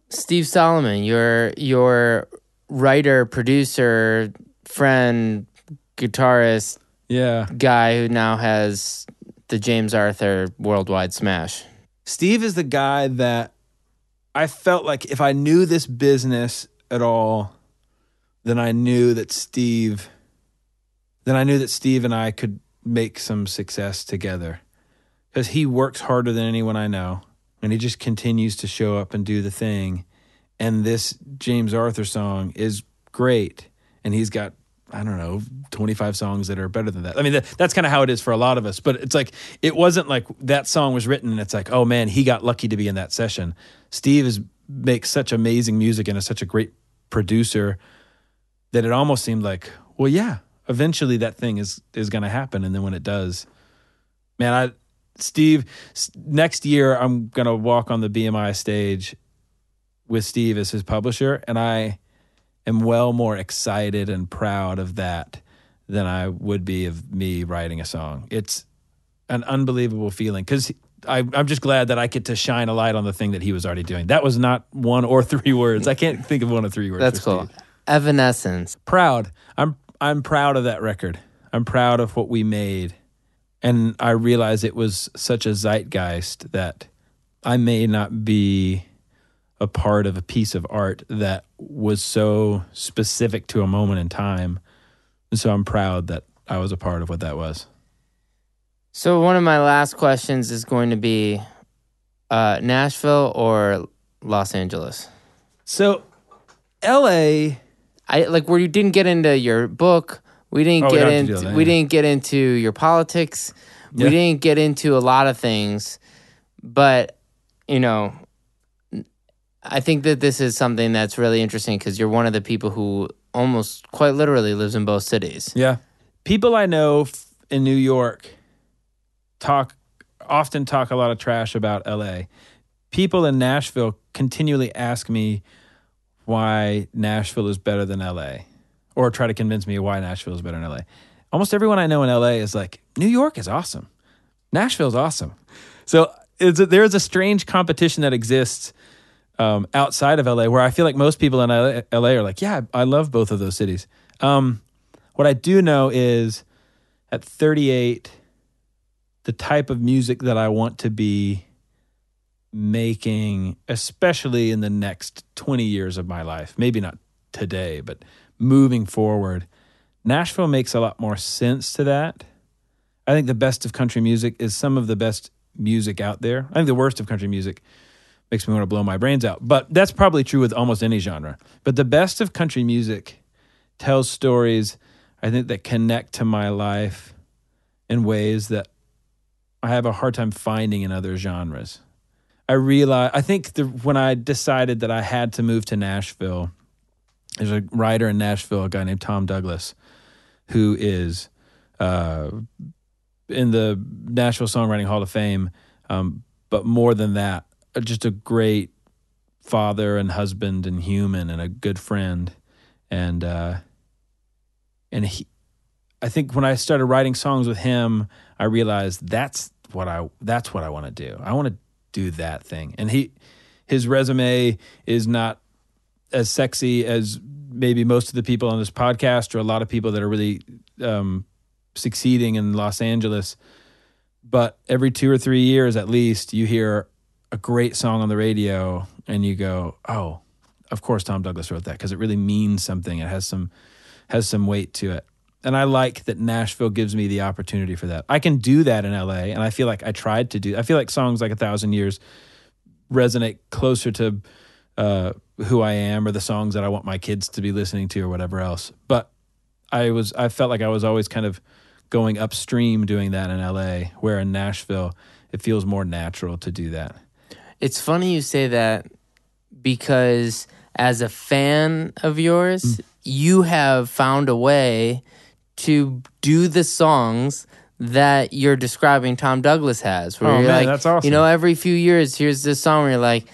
Steve Solomon, your your writer, producer, friend, guitarist, Yeah. guy who now has the James Arthur worldwide smash. Steve is the guy that I felt like if I knew this business at all, then I knew that Steve, then I knew that Steve and I could make some success together. Because he works harder than anyone I know, and he just continues to show up and do the thing. And this James Arthur song is great, and he's got, I don't know, twenty-five songs that are better than that. I mean, that, that's kind of how it is for a lot of us. But it's like, it wasn't like that song was written and it's like, oh man, he got lucky to be in that session. Steve is makes such amazing music and is such a great producer that it almost seemed like, well, yeah, eventually that thing is is going to happen. And then when it does, man, I Steve, next year I'm going to walk on the B M I stage with Steve as his publisher, and I am well more excited and proud of that than I would be of me writing a song. It's an unbelievable feeling because I'm just glad that I get to shine a light on the thing that he was already doing. That was not one or three words. I can't think of one or three words. That's for cool. Steve. Evanescence. Proud. I'm I'm proud of that record. I'm proud of what we made. And I realize it was such a zeitgeist that I may not be a part of a piece of art that was so specific to a moment in time. And so I'm proud that I was a part of what that was. So one of my last questions is going to be uh, Nashville or Los Angeles? So L A, I like where you didn't get into your book. We didn't Oh, we get don't have to into do that, we yeah. didn't get into your politics. Yeah. We didn't get into a lot of things. But, you know, I think that this is something that's really interesting because you're one of the people who almost quite literally lives in both cities. yeah. People I know f- in New York talk often talk a lot of trash about L A. People in Nashville continually ask me why Nashville is better than L A, or try to convince me why Nashville is better than L A. Almost everyone I know in L A is like, New York is awesome. Nashville's awesome. So it's a, there's a strange competition that exists um, outside of L A where I feel like most people in L A, L A are like, yeah, I love both of those cities. Um, what I do know is at thirty-eight, the type of music that I want to be making, especially in the next twenty years of my life, maybe not today, but moving forward, Nashville makes a lot more sense to that. I think the best of country music is some of the best music out there. I think the worst of country music makes me want to blow my brains out. But that's probably true with almost any genre. But the best of country music tells stories, I think, that connect to my life in ways that I have a hard time finding in other genres. I realize, I think the, when I decided that I had to move to Nashville, there's a writer in Nashville, a guy named Tom Douglas, who is uh, in the Nashville Songwriting Hall of Fame, um, but more than that, just a great father and husband and human and a good friend. And uh, and he, I think when I started writing songs with him, I realized that's what I that's what I want to do. I want to do that thing. And he, his resume is not as sexy as maybe most of the people on this podcast or a lot of people that are really um, succeeding in Los Angeles. But every two or three years at least, you hear a great song on the radio and you go, oh, of course Tom Douglas wrote that, because it really means something. It has some has some weight to it. And I like that Nashville gives me the opportunity for that. I can do that in L A, and I feel like I tried to do I feel like songs like A Thousand Years resonate closer to uh, who I am or the songs that I want my kids to be listening to or whatever else. But I was I felt like I was always kind of going upstream doing that in L A, where in Nashville it feels more natural to do that. It's funny you say that because as a fan of yours, mm. you have found a way to do the songs that you're describing Tom Douglas has. Where oh, you're man, like, that's awesome. You know, every few years, here's this song where you're like,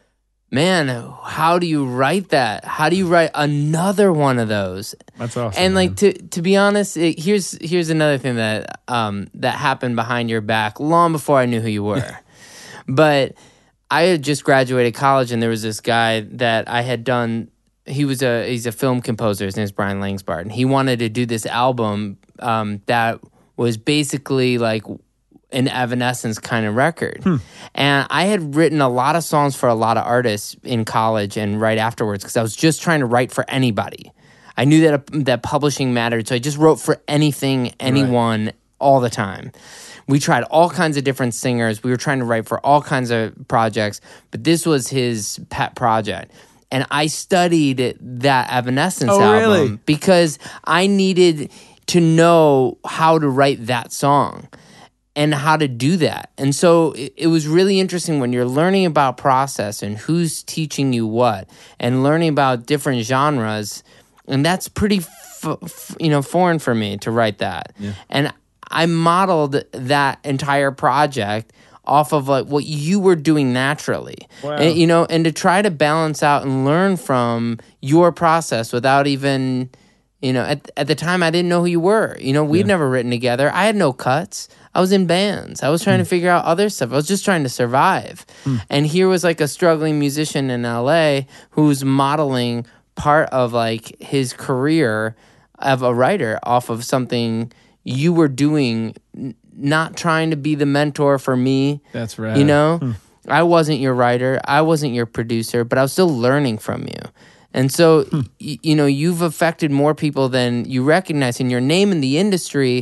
man, how do you write that? How do you write another one of those? That's awesome. And like man. to to be honest, it, here's here's another thing that um that happened behind your back long before I knew who you were. But I had just graduated college, and there was this guy that I had done. He was a he's a film composer. His name is Brian Langsbart, and he wanted to do this album um, that was basically like an Evanescence kind of record. Hmm. And I had written a lot of songs for a lot of artists in college and right afterwards because I was just trying to write for anybody. I knew that that publishing mattered, so I just wrote for anything, anyone, right. all the time. We tried all kinds of different singers. We were trying to write for all kinds of projects, but this was his pet project. And I studied that Evanescence oh, album really? because I needed to know how to write that song and how to do that. And so it, it was really interesting when you're learning about process and who's teaching you what and learning about different genres. And that's pretty, f- f- you know, foreign for me to write that. Yeah. And I modeled that entire project off of like what you were doing naturally, wow. and, you know, and to try to balance out and learn from your process without even, you know, at at the time I didn't know who you were. You know, we'd yeah. never written together. I had no cuts. I was in bands. I was trying mm. to figure out other stuff. I was just trying to survive. Mm. And here was like a struggling musician in L A who's modeling part of like his career of a writer off of something you were doing, n- not trying to be the mentor for me. That's right. You know, hmm. I wasn't your writer. I wasn't your producer, but I was still learning from you. And so, hmm. y- you know, you've affected more people than you recognize. And your name in the industry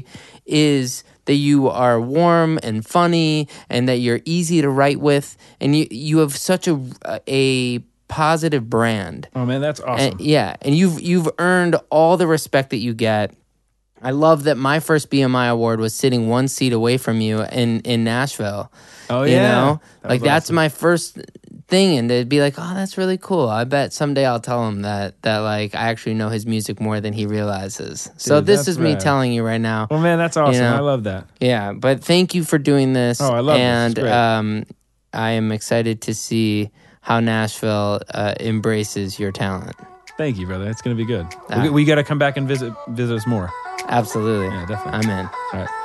is that you are warm and funny and that you're easy to write with. And you, you have such a, a positive brand. Oh, man, that's awesome. And, yeah. And you've, you've earned all the respect that you get. I love that my first B M I award was sitting one seat away from you in, in Nashville. Oh, you yeah. know? That like, that's awesome. my first thing. And they'd be like, oh, that's really cool. I bet someday I'll tell him that, that like, I actually know his music more than he realizes. Dude, so this is me rad. telling you right now. Well, man, that's awesome. You know? I love that. Yeah, but thank you for doing this. Oh, I love and, this. It's great. um, I am excited to see how Nashville uh, embraces your talent. Thank you, brother. It's going to be good. Uh, we we got to come back and visit visit us more. Absolutely. Yeah, definitely. I'm in. All right.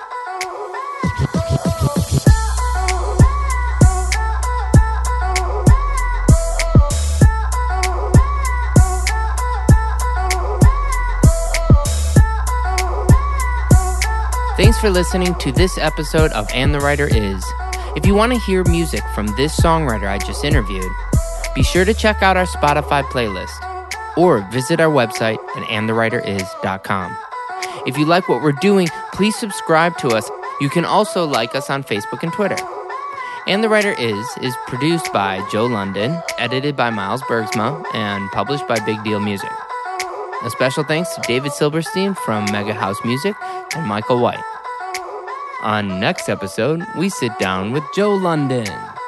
Thanks for listening to this episode of And the Writer Is. If you want to hear music from this songwriter I just interviewed, be sure to check out our Spotify playlist or visit our website at and the writer is dot com. If you like what we're doing, please subscribe to us. You can also like us on Facebook and Twitter. And the Writer Is is produced by Joe London, edited by Miles Bergsma, and published by Big Deal Music. A special thanks to David Silberstein from Mega House Music and Michael White. On next episode, we sit down with Joe London.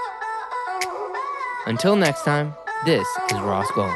Until next time, this is Ross Golan.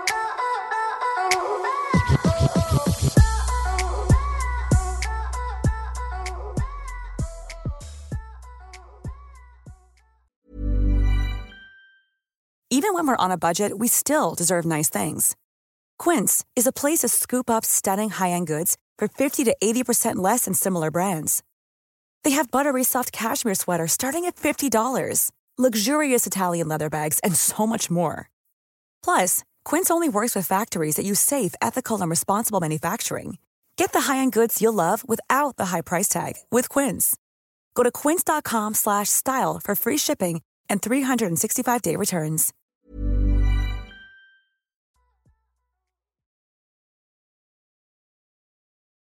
Even when we're on a budget, we still deserve nice things. Quince is a place to scoop up stunning high-end goods for fifty to eighty percent less than similar brands. They have buttery soft cashmere sweaters starting at fifty dollars, luxurious Italian leather bags, and so much more. Plus, Quince only works with factories that use safe, ethical, and responsible manufacturing. Get the high-end goods you'll love without the high price tag with Quince. Go to quince dot com slash style for free shipping and three sixty-five day returns.